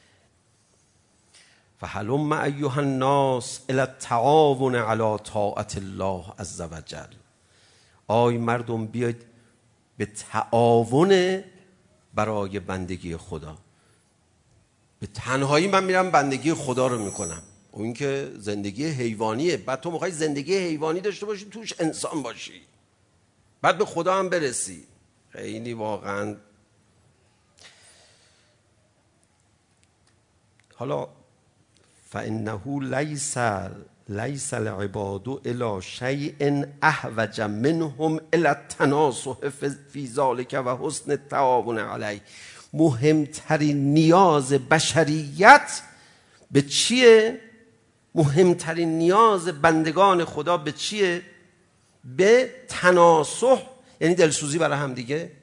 فهلم ایها الناس الی التعاون علی طاعت الله عز وجل. آی مردم بیاید به تعاون برای بندگی خدا. به تنهایی من میرم بندگی خدا رو میکنم، اون که زندگی حیوانیه. بعد تو میخوای زندگی حیوانی داشته باشی توش انسان باشی، بعد به خدا هم برسی. خیلی واقعا. حالا فانه لیس العباد الی شیء احوج منهم الی التناصح فی ذلک و حسن التعاون علیه. مهمترین نیاز بشریت به چیه؟ مهمترین نیاز بندگان خدا به چیه؟ به تناصح، یعنی دلسوزی برای هم دیگه،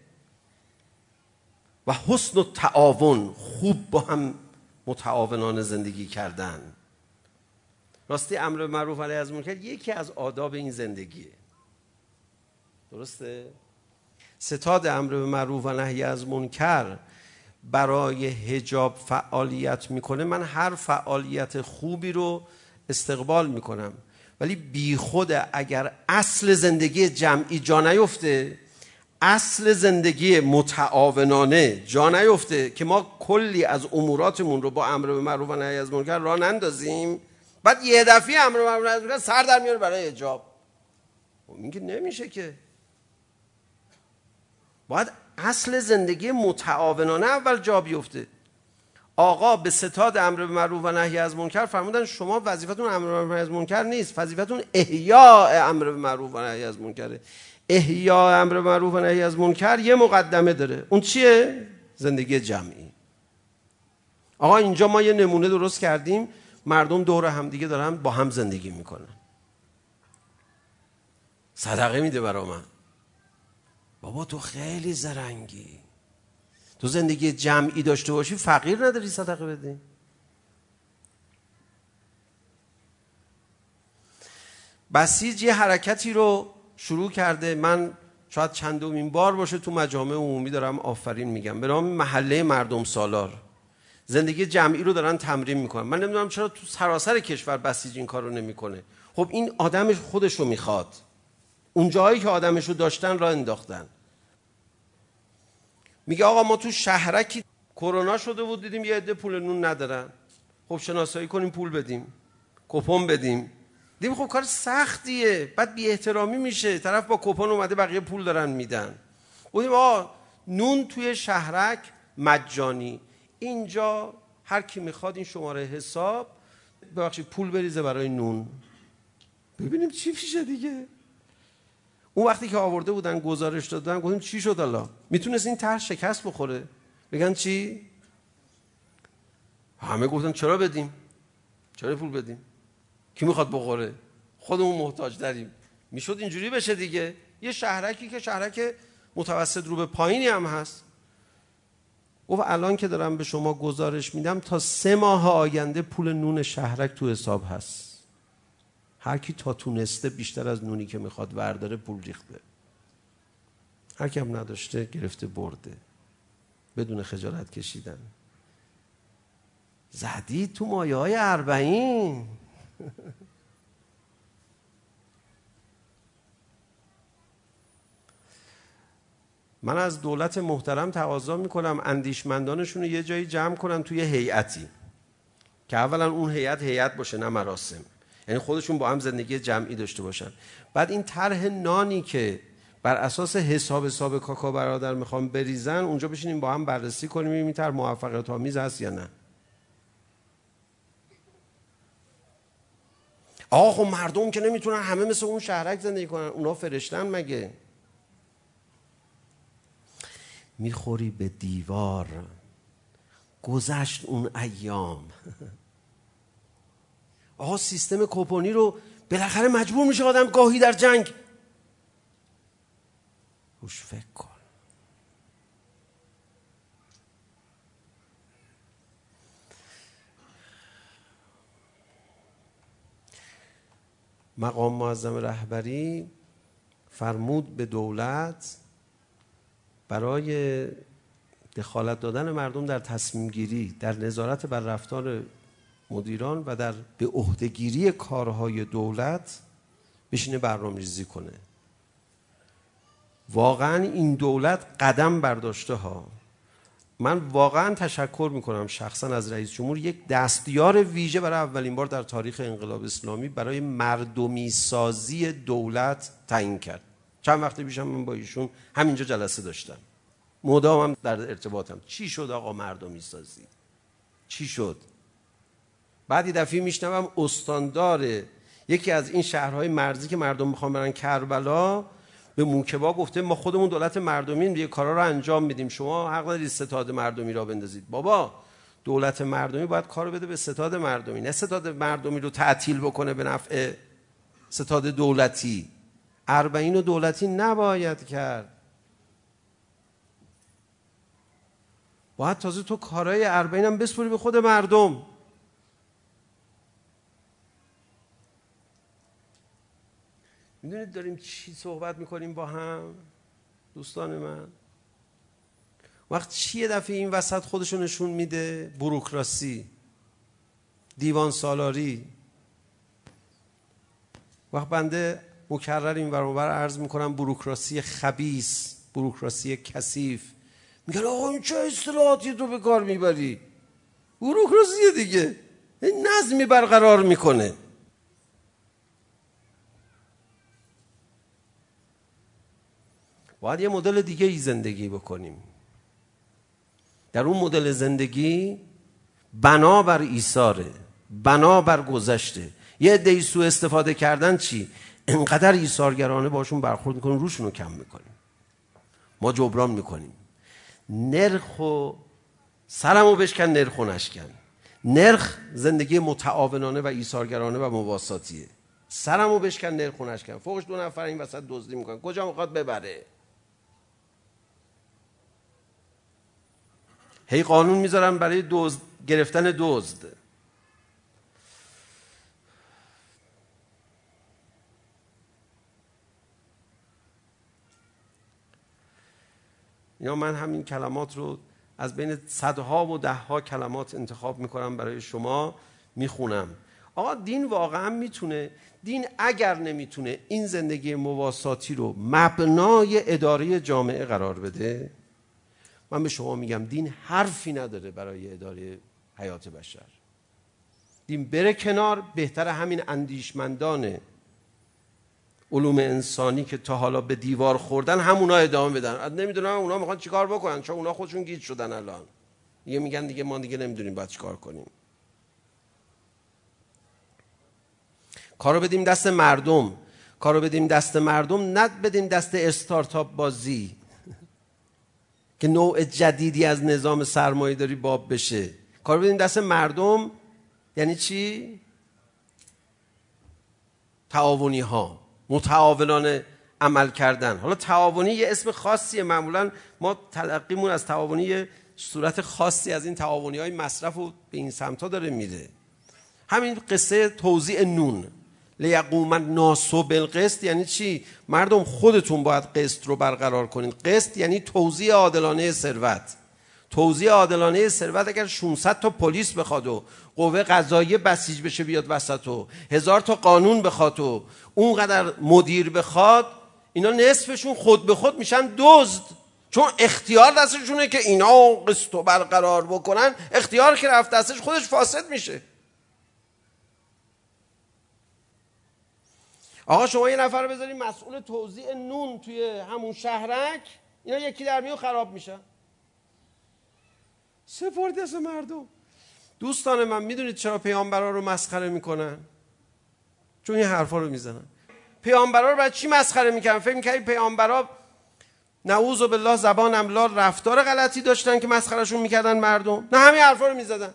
و حسن التعاون، خوب با هم متعاونانه زندگی کردن. راستی امر به معروف و نهی از منکر یکی از آداب این زندگیه. درسته؟ ستاد امر به معروف و نهی از منکر برای حجاب فعالیت میکنه. من هر فعالیت خوبی رو استقبال میکنم، ولی بی خود اگر اصل زندگی جمعی جا نیفته، اصل زندگی متعاونانه جا نیفته که ما کلی از اموراتمون رو با امر به معروف و نهی از منکر راه نندازیم، بعد یه دفعه امر به معروف و نهی از منکر سر در میاره برای حجاب. این که نمیشه که. باید اصل زندگی متعاونانه اول جا بیفته. آقا به ستاد امر به معروف و نهی از منکر فرمودن شما وظیفتون امر به معروف و نهی از منکر نیست، وظیفتون احیاء امر به معروف و نهی از منکره. احیاء امر به معروف و نهی از منکر یه مقدمه داره. اون چیه؟ زندگی جمعی. آقا اینجا ما یه نمونه درست کردیم، مردم دور هم دیگه دارن با هم زندگی میکنن. صدقه میده برا من. بابا تو خیلی زرنگی، تو زندگی جمعی داشته باشی فقیر نداری صدقه بدی. بسیج یه حرکتی رو شروع کرده، من شاید چندمین بار باشه تو مجامع عمومی دارم آفرین میگم، به نام محله مردم سالار. زندگی جمعی رو دارن تمرین میکنن. من نمیدونم چرا تو سراسر کشور بسیج این کار رو نمیکنه. خب این آدمش خودش رو میخواد، اون جایی که آدمش رو داشتن را انداختن. میگه آقا ما تو شهرکی کرونا شده بود، دیدیم یه عده پول نون ندارن، خب شناسایی کنیم پول بدیم، کوپن بدیم. دیدیم خب کار سختیه، بعد بی احترامی میشه، طرف با کوپن اومده بقیه پول دارن میدن. گفتیم آقا نون توی شهرک مجانی، اینجا هر کی میخواد این شماره حساب ببخشید پول بریزه برای نون، ببینیم چی میشه دیگه. اون وقتی که آورده بودن گزارش دادن گفتیم چی شد حالا؟ میتونست این طرح شکست بخوره، بگن چی؟ همه گفتن چرا بدیم؟ چرا پول بدیم؟ کی میخواد بخوره؟ خودمون محتاج داریم. میشد اینجوری بشه دیگه. یه شهرکی که شهرک متوسط رو به پایینی هم هست، گفت الان که دارم به شما گزارش میدم تا 3 ماه آینده پول نون شهرک تو حساب هست. هر کی تا تونسته بیشتر از نونی که میخواد ورداره پول ریخته، هر کی هم نداشته گرفته برده بدون خجالت کشیدن. زدی تو مایه های 40. من از دولت محترم تقاضا میکنم اندیشمندانشون رو یه جایی جمع کنن توی هیئتی که اولا اون هیئت باشه نه مراسم، یعنی خودشون با هم زندگی جمعی داشته باشن. بعد این طرح نانی که بر اساس حساب کاکا برادر میخوام بریزن اونجا بشینیم با هم بررسی کنیم این طرح موفقیت آمیز هست یا نه. آقا خب مردم که نمیتونن همه مثل اون شهرک زندگی کنن، اونا فرشتن مگه؟ میخوری به دیوار. گذشت اون ایام. آقا سیستم کوپنی رو بالاخره مجبور میشه آدم گاهی در جنگ روش فکر کن. مقام معظم رهبری فرمود به دولت برای دخالت دادن مردم در تصمیم گیری، در نظارت بر رفتار مدیران و در به عهده‌گیری کارهای دولت بشینه برنامه‌ریزی کنه. واقعا این دولت قدم برداشته ها، من واقعا تشکر میکنم شخصا از رئیس جمهور، یک دستیار ویژه برای اولین بار در تاریخ انقلاب اسلامی برای مردمی سازی دولت تعیین کرد. چند وقت پیشم من با ایشون همینجا جلسه داشتم، مدام هم در ارتباطم. چی شد آقا مردمی سازی؟ چی شد؟ بعد یه دفعه میشنوم استاندار یکی از این شهرهای مرزی که مردم میخوان برن کربلا به موکبا گفته ما خودمون دولت مردمیم، یه کارا رو انجام میدیم، شما حق ندارید ستاد مردمی را بندازید. بابا دولت مردمی باید کارو بده به ستاد مردمی، نه ستاد مردمی رو تعطیل بکنه به نفع ستاد دولتی. اربعین و دولتی نباید کرد. باید تازه تو کارهای اربعین هم بسپری به خود مردم. میدونید داریم چی صحبت میکنیم با هم دوستان من؟ وقت چیه دفعه این وسط خودشو نشون میده؟ بوروکراسی، دیوان سالاری. وقت بنده مکرر این ور اون ور عرض میکنم بوروکراسی خبیث، بوروکراسی کثیف. میگن آقا این چه اصطلاحاتی تو به کار میبری؟ بوروکراسی دیگه، این نظمی برقرار میکنه. باید یه مدل دیگه ای زندگی بکنیم. در اون مدل زندگی بنابر ایثاره، بنابر گذشته. یه عده‌ای سوء استفاده کردن چی؟ انقدر ایثارگرانه باشون برخورد میکنیم روشون رو کم میکنیم، ما جبران میکنیم. نرخو سرمو بشکن نرخو نشکن. نرخ زندگی متعاونانه و ایثارگرانه و مواساتیه. سرمو بشکن نرخو نشکن. فوقش 2 نفر این وسط دزدی میکنن، کجا میخواد ببره؟ هی قانون میذارن برای دزد گرفتن دزد. یا من همین کلمات رو از بین صدها و دهها کلمات انتخاب میکنم برای شما میخونم. آقا دین واقعا میتونه، دین اگر نمیتونه این زندگی مواساتی رو مبنای اداره جامعه قرار بده، من به شما میگم دین حرفی نداره برای اداره حیات بشر. دین بره کنار، بهتر همین اندیشمندان علوم انسانی که تا حالا به دیوار خوردن همونا ادامه بدن. نمیدونم اونا میخوان چیکار بکنن، چون اونا خودشون گیج شدن الان. دیگه میگن دیگه ما دیگه نمیدونیم باید چیکار کنیم. کارو بدیم دست مردم، کارو بدیم دست مردم، نه بدیم دست استارتاپ بازی که نوع جدیدی از نظام سرمایه‌داری باب بشه. کارو بدیم دست مردم یعنی چی؟ تعاونی ها، متعاونانه عمل کردن. حالا تعاونی یه اسم خاصیه، معمولا ما تلقیمون از تعاونی یه صورت خاصی از این تعاونی های مصرف و به این سمتا داره میره. همین قصه توزیع نون، لیقوم الناس بالقسط یعنی چی؟ مردم خودتون باید قسط رو برقرار کنین. قسط یعنی توزیع عادلانه ثروت. توزیع عادلانه ثروت اگر 600 تا پلیس بخواد و قوه قضاییه بسیج بشه بیاد وسط و 1000 تا قانون بخواد و اونقدر مدیر بخواد، اینا نصفشون خود به خود میشن دزد، چون اختیار دستشونه که اینا قسط رو برقرار بکنن. اختیار که رفت دستش خودش فاسد میشه. آقا شما یه نفر رو بذارید مسئول توزیع نون توی همون شهرک، اینا یکی در میون خراب میشن. سپرد دست مردم. دوستان من میدونید چرا پیامبرا رو مسخره میکنن؟ چون این حرفا رو میزنن. پیامبرا رو بعد چی مسخره میکنن؟ فکر میکنید پیامبرا نعوذ بالله زبان املال رفتار غلطی داشتن که مسخرهشون میکردن مردم؟ نه، همین حرفا رو میزدن.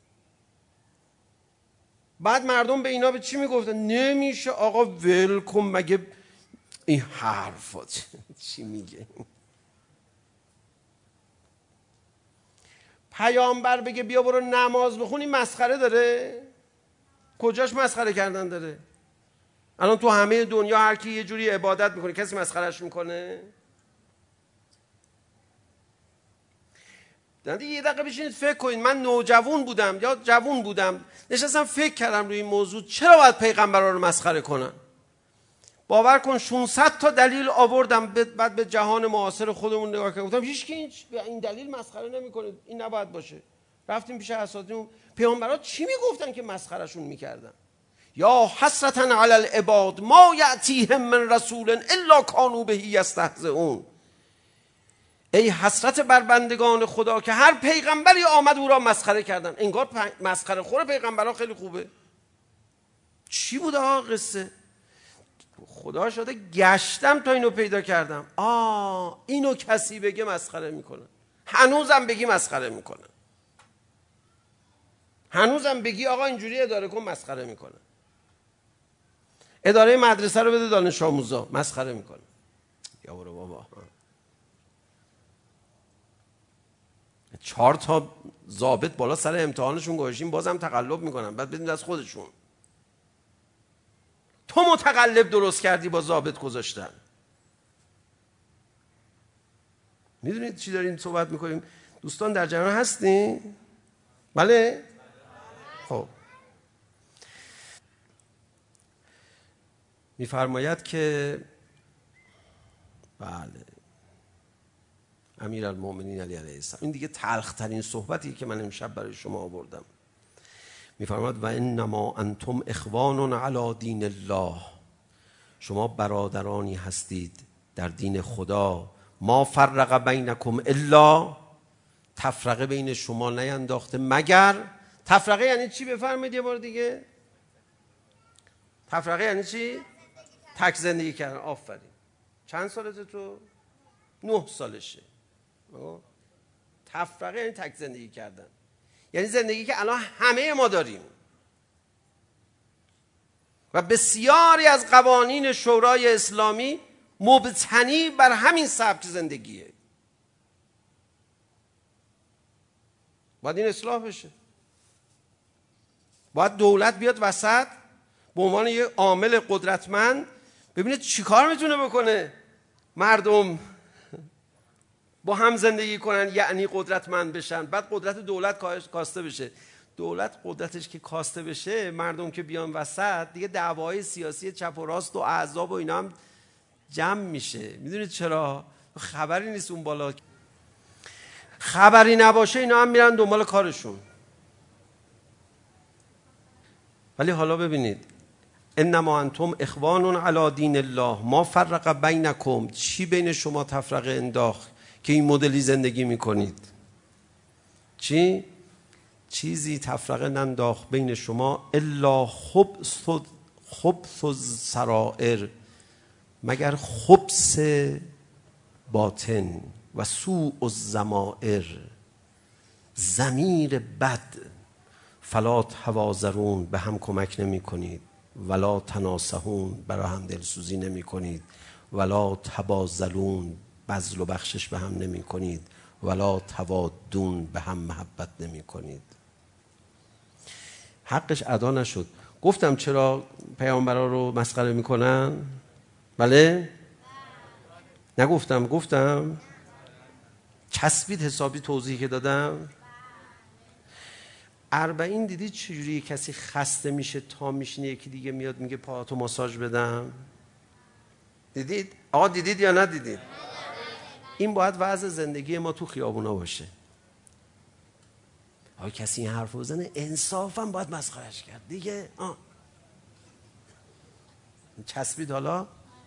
بعد مردم به اینا به چی میگفتن؟ نمیشه آقا ولکن، مگه این حرفات چی میگه؟ پیامبر بگه بیا برو نماز بخونی مسخره داره؟ کجاش مسخره کردن داره؟ الان تو همه دنیا هر کی یه جوری عبادت میکنه، کسی مسخرهش میکنه؟ یه دقیقه بشینید فکر کنید. من نوجوان بودم یا جوان بودم، نشستم فکر کردم روی این موضوع، چرا باید پیغمبران رو مسخره کنن؟ باور کن 600 تا دلیل آوردم، بعد به جهان معاصر خودمون نگاه کردم، گفتم هیچ کی این دلیل مسخره نمیکنه، این نباید باشه. رفتیم پیش اساتید، پیامبرا چی میگفتن که مسخرهشون میکردن؟ یا حسرتا علی العباد ما یأتیهم من رسول الا کانوا به یستهزئون. ای حسرت بر بندگان خدا که هر پیغمبری آمد او را مسخره کردن. انگار مسخره خور پیغمبرا خیلی خوبه. چی بود آقا قصه؟ خدا شده گشتم تا اینو پیدا کردم. اینو کسی بگه مسخره میکنه، هنوزم بگی مسخره میکنه، هنوزم بگی آقا اینجوری اداره کن مسخره میکنه. اداره مدرسه رو بده دانش آموزا مسخره میکنه. یا برو بابا، 4 تا ضابط بالا سر امتحانشون گذاشتیم بازم تقلب میکنن، بعد بدیم دست خودشون. تو متقلب درست کردی با ضابط گذاشتن. میدونید چی داریم صحبت میکنیم؟ دوستان در جریان هستین؟ بله؟ خب میفرماید که بله امیرالمومنین علی علیه السلام، این دیگه تلخ ترین صحبتی که من امشب برای شما آوردم. میفرماید و انما انتم اخوان علی دین الله، شما برادرانی هستید در دین خدا. ما فرق بینکم الا، تفرقه بین شما نینداخته مگر. تفرقه یعنی چی؟ بفرمایید یه بار دیگه. تفرقه یعنی چی؟ تک زندگی کردن. آفرین. چند سالته تو؟ 9 سالشه. تفرقه یعنی تک زندگی کردن، یعنی زندگی که الان همه ما داریم و بسیاری از قوانین شورای اسلامی مبتنی بر همین سبک زندگیه. باید این اصلاح بشه. باید دولت بیاد وسط به عنوان یه عامل قدرتمند، ببینه چی کار میتونه بکنه مردم با هم زندگی کنن یعنی قدرتمند بشن. بعد قدرت دولت کاسته بشه. دولت قدرتش که کاسته بشه، مردم که بیان وسط، دیگه دعوای سیاسی چپ و راست و احزاب و اینا هم جمع میشه. میدونید چرا؟ خبری نیست اون بالا. خبری نباشه اینا هم میرن دنبال کارشون. ولی حالا ببینید، انما انتم اخوان علی دین الله ما فرق بینکم، چی بین شما تفرقه انداخت که این مدلی زندگی میکنید؟ چی؟ چیزی تفرقه ننداخت بین شما الا خبث السرائر، مگر خبث باطن و سوء الضمائر، ضمیر بد. فلا تواذرون، به هم کمک نمی کنید. ولا تناصحون، برای هم دلسوزی نمی کنید. ولا تبازلون، بذل و بخشش به هم نمی کنید. ولا توادون، به هم محبت نمی کنید. حقش ادا نشد. گفتم چرا پیامبرا رو مسخره میکنن؟ بله؟ نگفتم؟ گفتم؟ چسبید حسابی توضیحی که دادم؟ 40 دیدید چجوری کسی خسته میشه تا میشینه یکی دیگه میاد میگه پاهاتو ماساژ بدم؟ دیدید؟ آقا دیدید یا ندیدید؟ این باید وضع زندگی ما تو خیابونا باشه. آقا کسی این حرف بزنه انصافا باید مسخرهش کرد دیگه. چسبید. حالا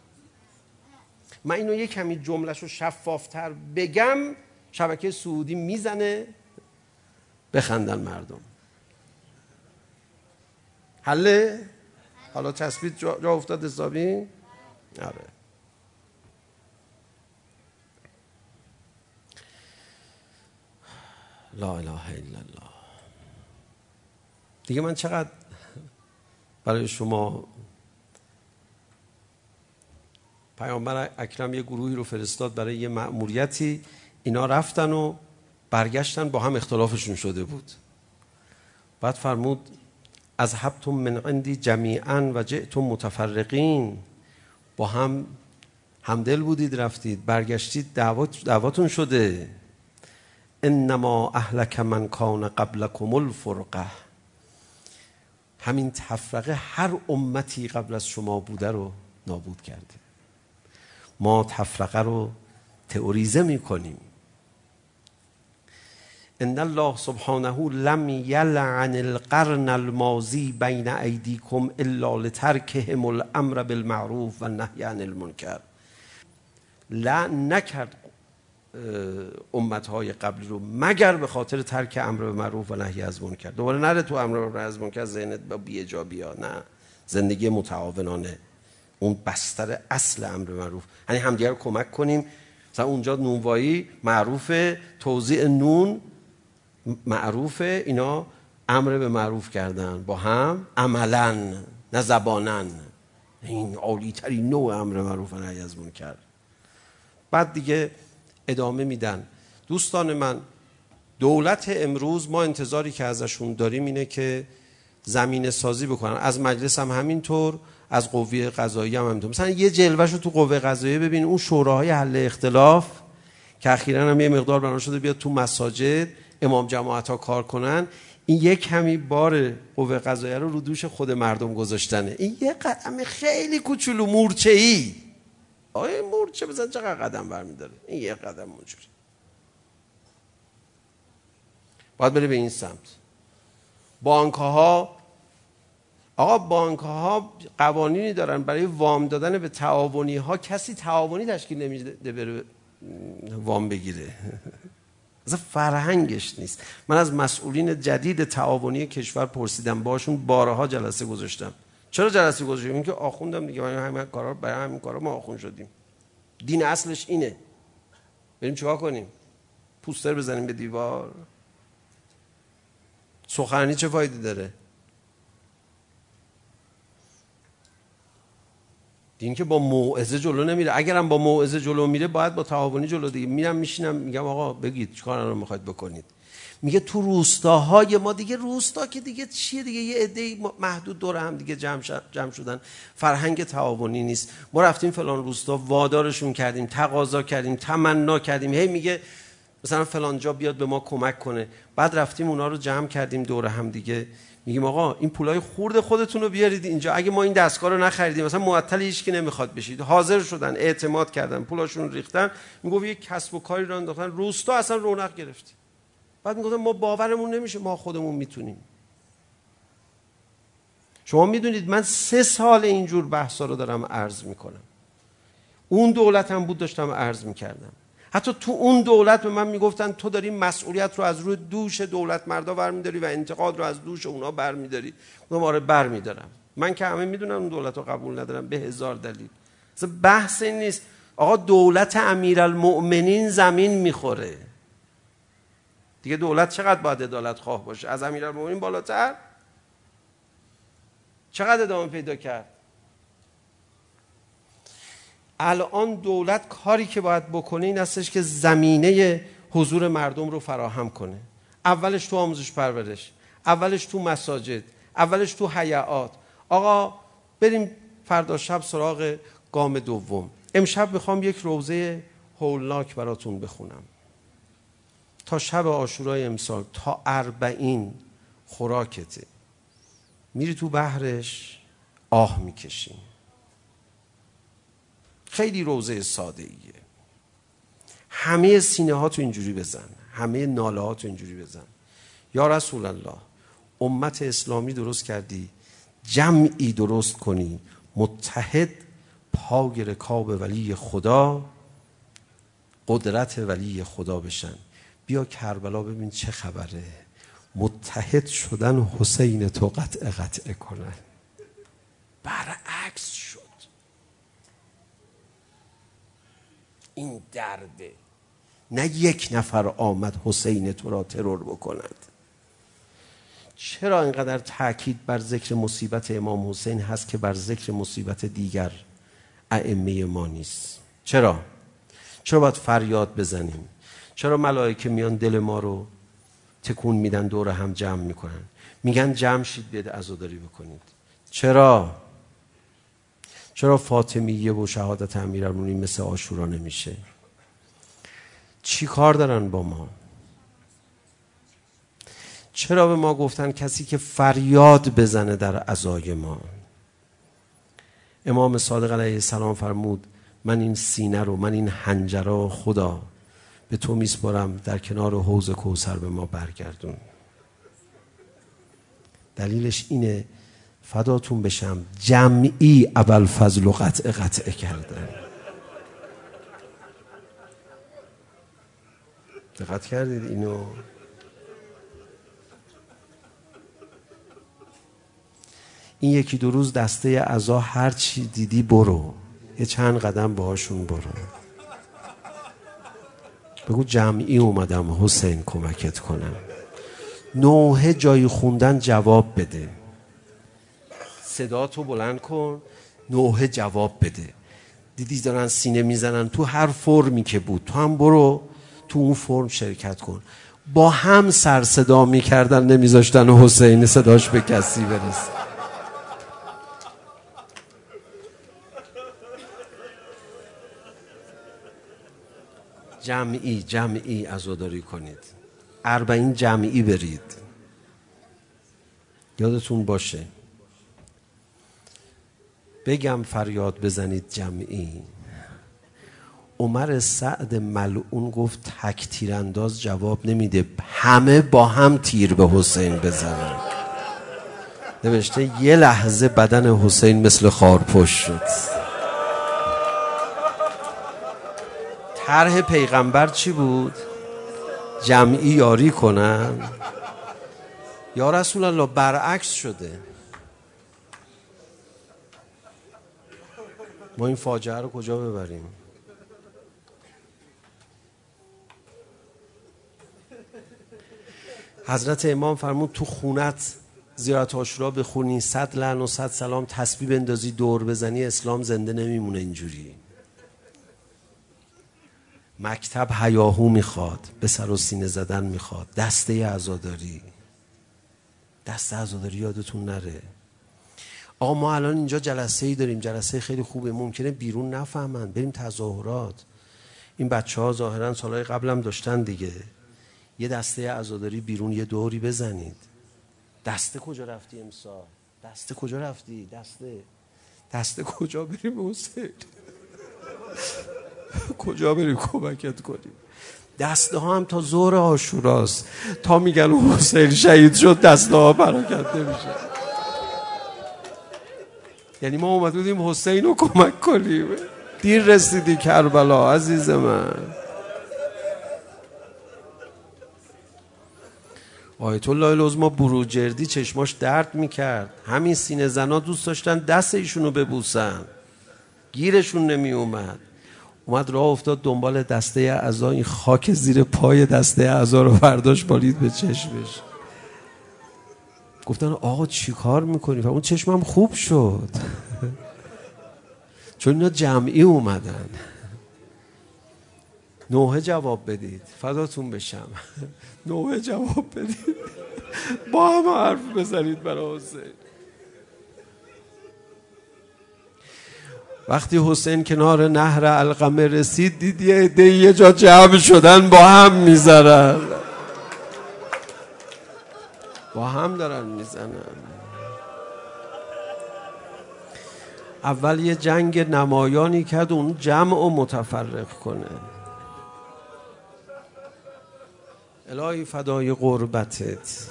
من اینو یه کمی جمله‌شو شفافتر بگم، شبکه سعودی میزنه بخندن مردم. حله؟ حالا چسبید جا افتاد حسابی؟ آره. لا اله الا الله. دیگه من چقدر برای شما، پیامبر اکرم یه گروهی رو فرستاد برای یه مأموریتی، اینا رفتن و برگشتن با هم اختلافشون شده بود. بعد فرمود اذهبتم من عندی جمیعا و جئتم متفرقین، با هم همدل بودید رفتید برگشتید دعواتون شده. انما اهلک من کان قبلکم الفرقه، همین تفرقه هر امتی قبل از شما بوده رو نابود کرده. ما تفرقه رو تئوریزه میکنیم. ان الله سبحانه لم یلعن القرن الماضی بین ایدیکم الا لترکهم الامر بالمعروف و النهی عن المنکر. لعن نکرد امتهای قبل رو مگر به خاطر ترک امر بالمعروف و نهی از منکر. دوباره نره تو امر بالمعروف از منکر ذهنت با بی‌اجابی‌ها، نه، زندگی متعاونانه اون بستر اصل امر بالمعروف، یعنی همدیگه رو کمک کنیم. مثلا اونجا نونوایی معروفه، توزیع نون معروفه، اینا امر به معروف کردن با هم عملاً نه زباناً. این عالی ترین نوع امر معروف و نهی از منکر. بعد دیگه ادامه میدن. دوستان من، دولت امروز ما انتظاری که ازشون داریم اینه که زمینه سازی بکنن، از مجلس هم همینطور، از قوه قضاییه هم همینطور. مثلا یه جلوه‌شو تو قوه قضاییه ببین، اون شوراهای حل اختلاف که اخیراً هم یه مقدار برنامه شده بیاد تو مساجد امام جماعت‌ها کار کنن، این یک کمی بار قوه قضاییه رو دوش خود مردم گذاشتنه. این یه قدم خیلی کوچولو مورچه‌ای، آیه مورچه بزن چقدر قدم برمی‌داره، این یه قدم اونجوری باید بره به این سمت. بانک‌ها، آقا بانک‌ها قوانینی دارن برای وام دادن به تعاونی‌ها، کسی تعاونی تشکیل نمیده بره وام بگیره. اصلا فرهنگش نیست. من از مسئولین جدید تعاونی کشور پرسیدم، باشون بارها جلسه گذاشتم. چرا جلسه گذاشتیم؟ این که آخوندم دیگه، برای همین کارا ما آخوند شدیم. دین اصلش اینه. بریم چیکار کنیم؟ پوستر بزنیم به دیوار؟ سخنرانی چه فایده داره؟ دین که با موعظه جلو نمیره. اگرم با موعظه جلو میره باید با تعاونی جلو دیگه. میرم میشینم میگم آقا بگید چیکار رو میخواید بکنید. میگه تو روستاهای ما، دیگه روستا که دیگه چیه دیگه، یه عده محدود دور هم دیگه جمع شدن، فرهنگ تعاونی نیست. ما رفتیم فلان روستا وادارشون کردیم، تقاضا کردیم، تمنا کردیم، هی میگه مثلا فلان جا بیاد به ما کمک کنه. بعد رفتیم اونا رو جمع کردیم دور هم دیگه، میگیم آقا این پولای خورد خودتون رو بیارید اینجا، اگه ما این دستگاه رو نخریدیم مثلا معطل هیچ کی نمیخواد بشید. حاضر شدن، اعتماد کردن، پولاشون ریختن. میگه یک کسب و کاری رو انداختن، روستا اصلا رونق گرفت. بعد میگفتن ما باورمون نمیشه ما خودمون میتونیم. شما میدونید من 3 سال اینجور بحثا رو دارم عرض میکنم. اون دولت هم بود داشتم عرض میکردم. حتی تو اون دولت به من میگفتن تو داری مسئولیت رو از روی دوش دولت مردا برمیداری و انتقاد رو از دوش اونا برمیداری. گفتم آره برمیدارم. من که همه میدونن اون دولت رو قبول ندارم به هزار دلیل. اصلا بحث این نیست. آقا دولت امیرالمؤمنین زمین میخوره. دیگه دولت چقدر باید عدالت خواه باشه؟ از امیرالمؤمنین بالاتر؟ چقدر ادامه پیدا کرد؟ الان دولت کاری که باید بکنه این هستش که زمینه حضور مردم رو فراهم کنه. اولش تو آموزش پرورش، اولش تو مساجد، اولش تو حیات. آقا بریم فردا شب سراغ گام دوم. امشب میخوام یک روزه هولناک براتون بخونم. تا شب عاشورای امسال تا 40 خوراکته. میری تو بحرش آه میکشی. خیلی روزه ساده ایه. همه سینه ها تو اینجوری بزن، همه ناله ها تو اینجوری بزن. یا رسول الله، امت اسلامی درست کردی، جمعی درست کنی متحد پای رکاب ولی خدا، قدرت ولی خدا بشن. بیا کربلا ببین چه خبره، متحد شدن حسین تو قطعه کنن. برعکس شد. این درده. نه یک نفر آمد حسین تو را ترور بکند. چرا اینقدر تاکید بر ذکر مصیبت امام حسین هست که بر ذکر مصیبت دیگر ائمه ما نیست؟ چرا باید فریاد بزنیم؟ چرا ملائکه میان دل ما رو تکون میدن، دور هم جمع میکنن، میگن جمع شید بیاد عزاداری بکنید؟ چرا فاطمیه و شهادت امیرالمومنین مثل عاشورا نمیشه؟ چی کار دارن با ما؟ چرا به ما گفتن کسی که فریاد بزنه در عزای ما، امام صادق علیه السلام فرمود من این سینه رو، من این حنجره رو خدا به تو میسپارم، در کنار حوض کوثر به ما برگردون. دلیلش اینه فداتون بشم جمعی ابوالفضل و قطع کردن. دقت کردید اینو؟ این یکی دو روز دسته عزا هر چی دیدی برو، یه چند قدم باهاشون برو، بگو جمعی اومدم حسین کمکت کنم. نوحه جای خوندن جواب بده، صدا تو بلند کن، نوحه جواب بده. دیدی دارن سینه میزنن تو هر فرمی که بود، تو هم برو تو اون فرم شرکت کن. با هم سر صدا میکردن، نمیذاشتن حسین صداش به کسی برسه. جمعی عزاداری کنید، 40 جمعی برید. یادتون باشه بگم فریاد بزنید جمعی. عمر سعد ملعون گفت تک تیرانداز جواب نمیده، همه با هم تیر به حسین بزنن. نوشته یه لحظه بدن حسین مثل خارپشت شد. طرح پیغمبر چی بود؟ جمعی یاری کنن. یا رسول الله برعکس شده. ما این فاجعه رو کجا ببریم؟ حضرت امام فرمود تو خونت زیارت عاشورا بخونی، 100 لعن و 100 سلام تسبیح بندازی، دور بزنی، اسلام زنده نمیمونه اینجوری. مکتب هیاهو میخواد، به سر و سینه زدن میخواد. دسته عزاداری یادتون نره. آقا ما الان اینجا جلسه‌ای داریم، جلسه خیلی خوبه، ممکنه بیرون نفهمن، بریم تظاهرات. این بچه‌ها ظاهرا سالهای قبلم داشتن دیگه. یه دسته عزاداری بیرون یه دوری بزنید. دسته کجا رفتی امسال؟ دسته کجا رفتی؟ دسته کجا بریم حسین؟ کجا بریم کمکت کنیم؟ دسته ها هم تا ظهر عاشوراست، تا میگن حسین شهید شد دسته ها برکت نمیشه. یعنی ما اومده بودیم حسین رو کمک کنیم، دیر رسیدی کربلا عزیز من. آیت الله العظمی بروجردی چشماش درد میکرد، همین سینه زنا دوست داشتن دست ایشونو ببوسن، گیرشون نمی اومد راه افتاد دنبال دسته اعضا، این خاک زیر پای دسته اعضا رو برداشت بالید به چشمش. گفتن آقا چی کار میکنی؟ و اون چشمم خوب شد چون اینا جمعی اومدن. نوحه جواب بدید، فداتون بشم. نوحه جواب بدید، با هم حرف بزنید برای حسین. وقتی حسین کنار نهر علقمه رسید، دید یه عده یه جا جمع شدن با هم میزنن، با هم دارن میزنن. اول یه جنگ نمایانی کرد اون جمع و متفرق کنه. الهی فدای قربتت.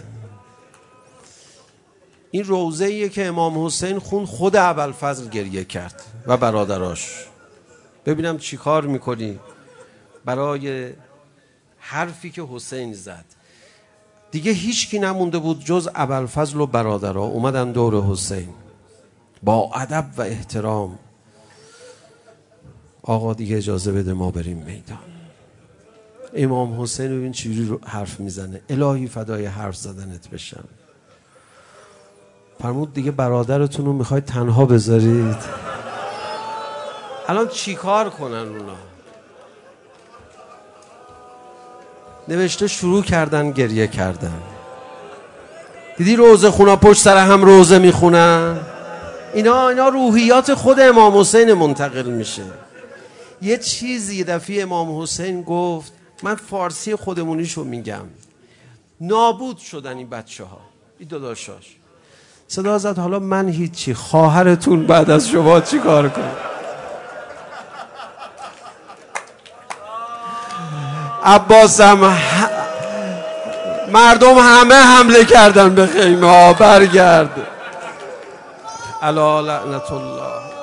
این روضه‌ایه که امام حسین خون، خود ابوالفضل گریه کرد و برادراش. ببینم چی کار میکنی برای حرفی که حسین زد. دیگه هیچ کی نمونده بود جز ابوالفضل و برادرها. اومدن دور حسین با ادب و احترام. آقا دیگه اجازه بده ما بریم میدان. امام حسین ببین چجوری رو حرف میزنه. الهی فدای حرف زدنت بشم. فرمود دیگه برادرتون رو میخواید تنها بذارید؟ الان چی کار کنن اونا؟ نوشته شروع کردن گریه کردن. دیدی روزه خونا پشت سر هم روزه میخونن؟ اینا روحیات خود امام حسین منتقل میشه. یه چیزی یه دفعه امام حسین گفت، من فارسی خودمونیشو میگم، نابود شدن این بچه ها، این داداشاش. صدا زد حالا من هیچی، خواهرتون بعد از شما چی کار کنه؟ عباسم مردم همه حمله کردن به خیمه ها، برگرد. الا لعنت الله.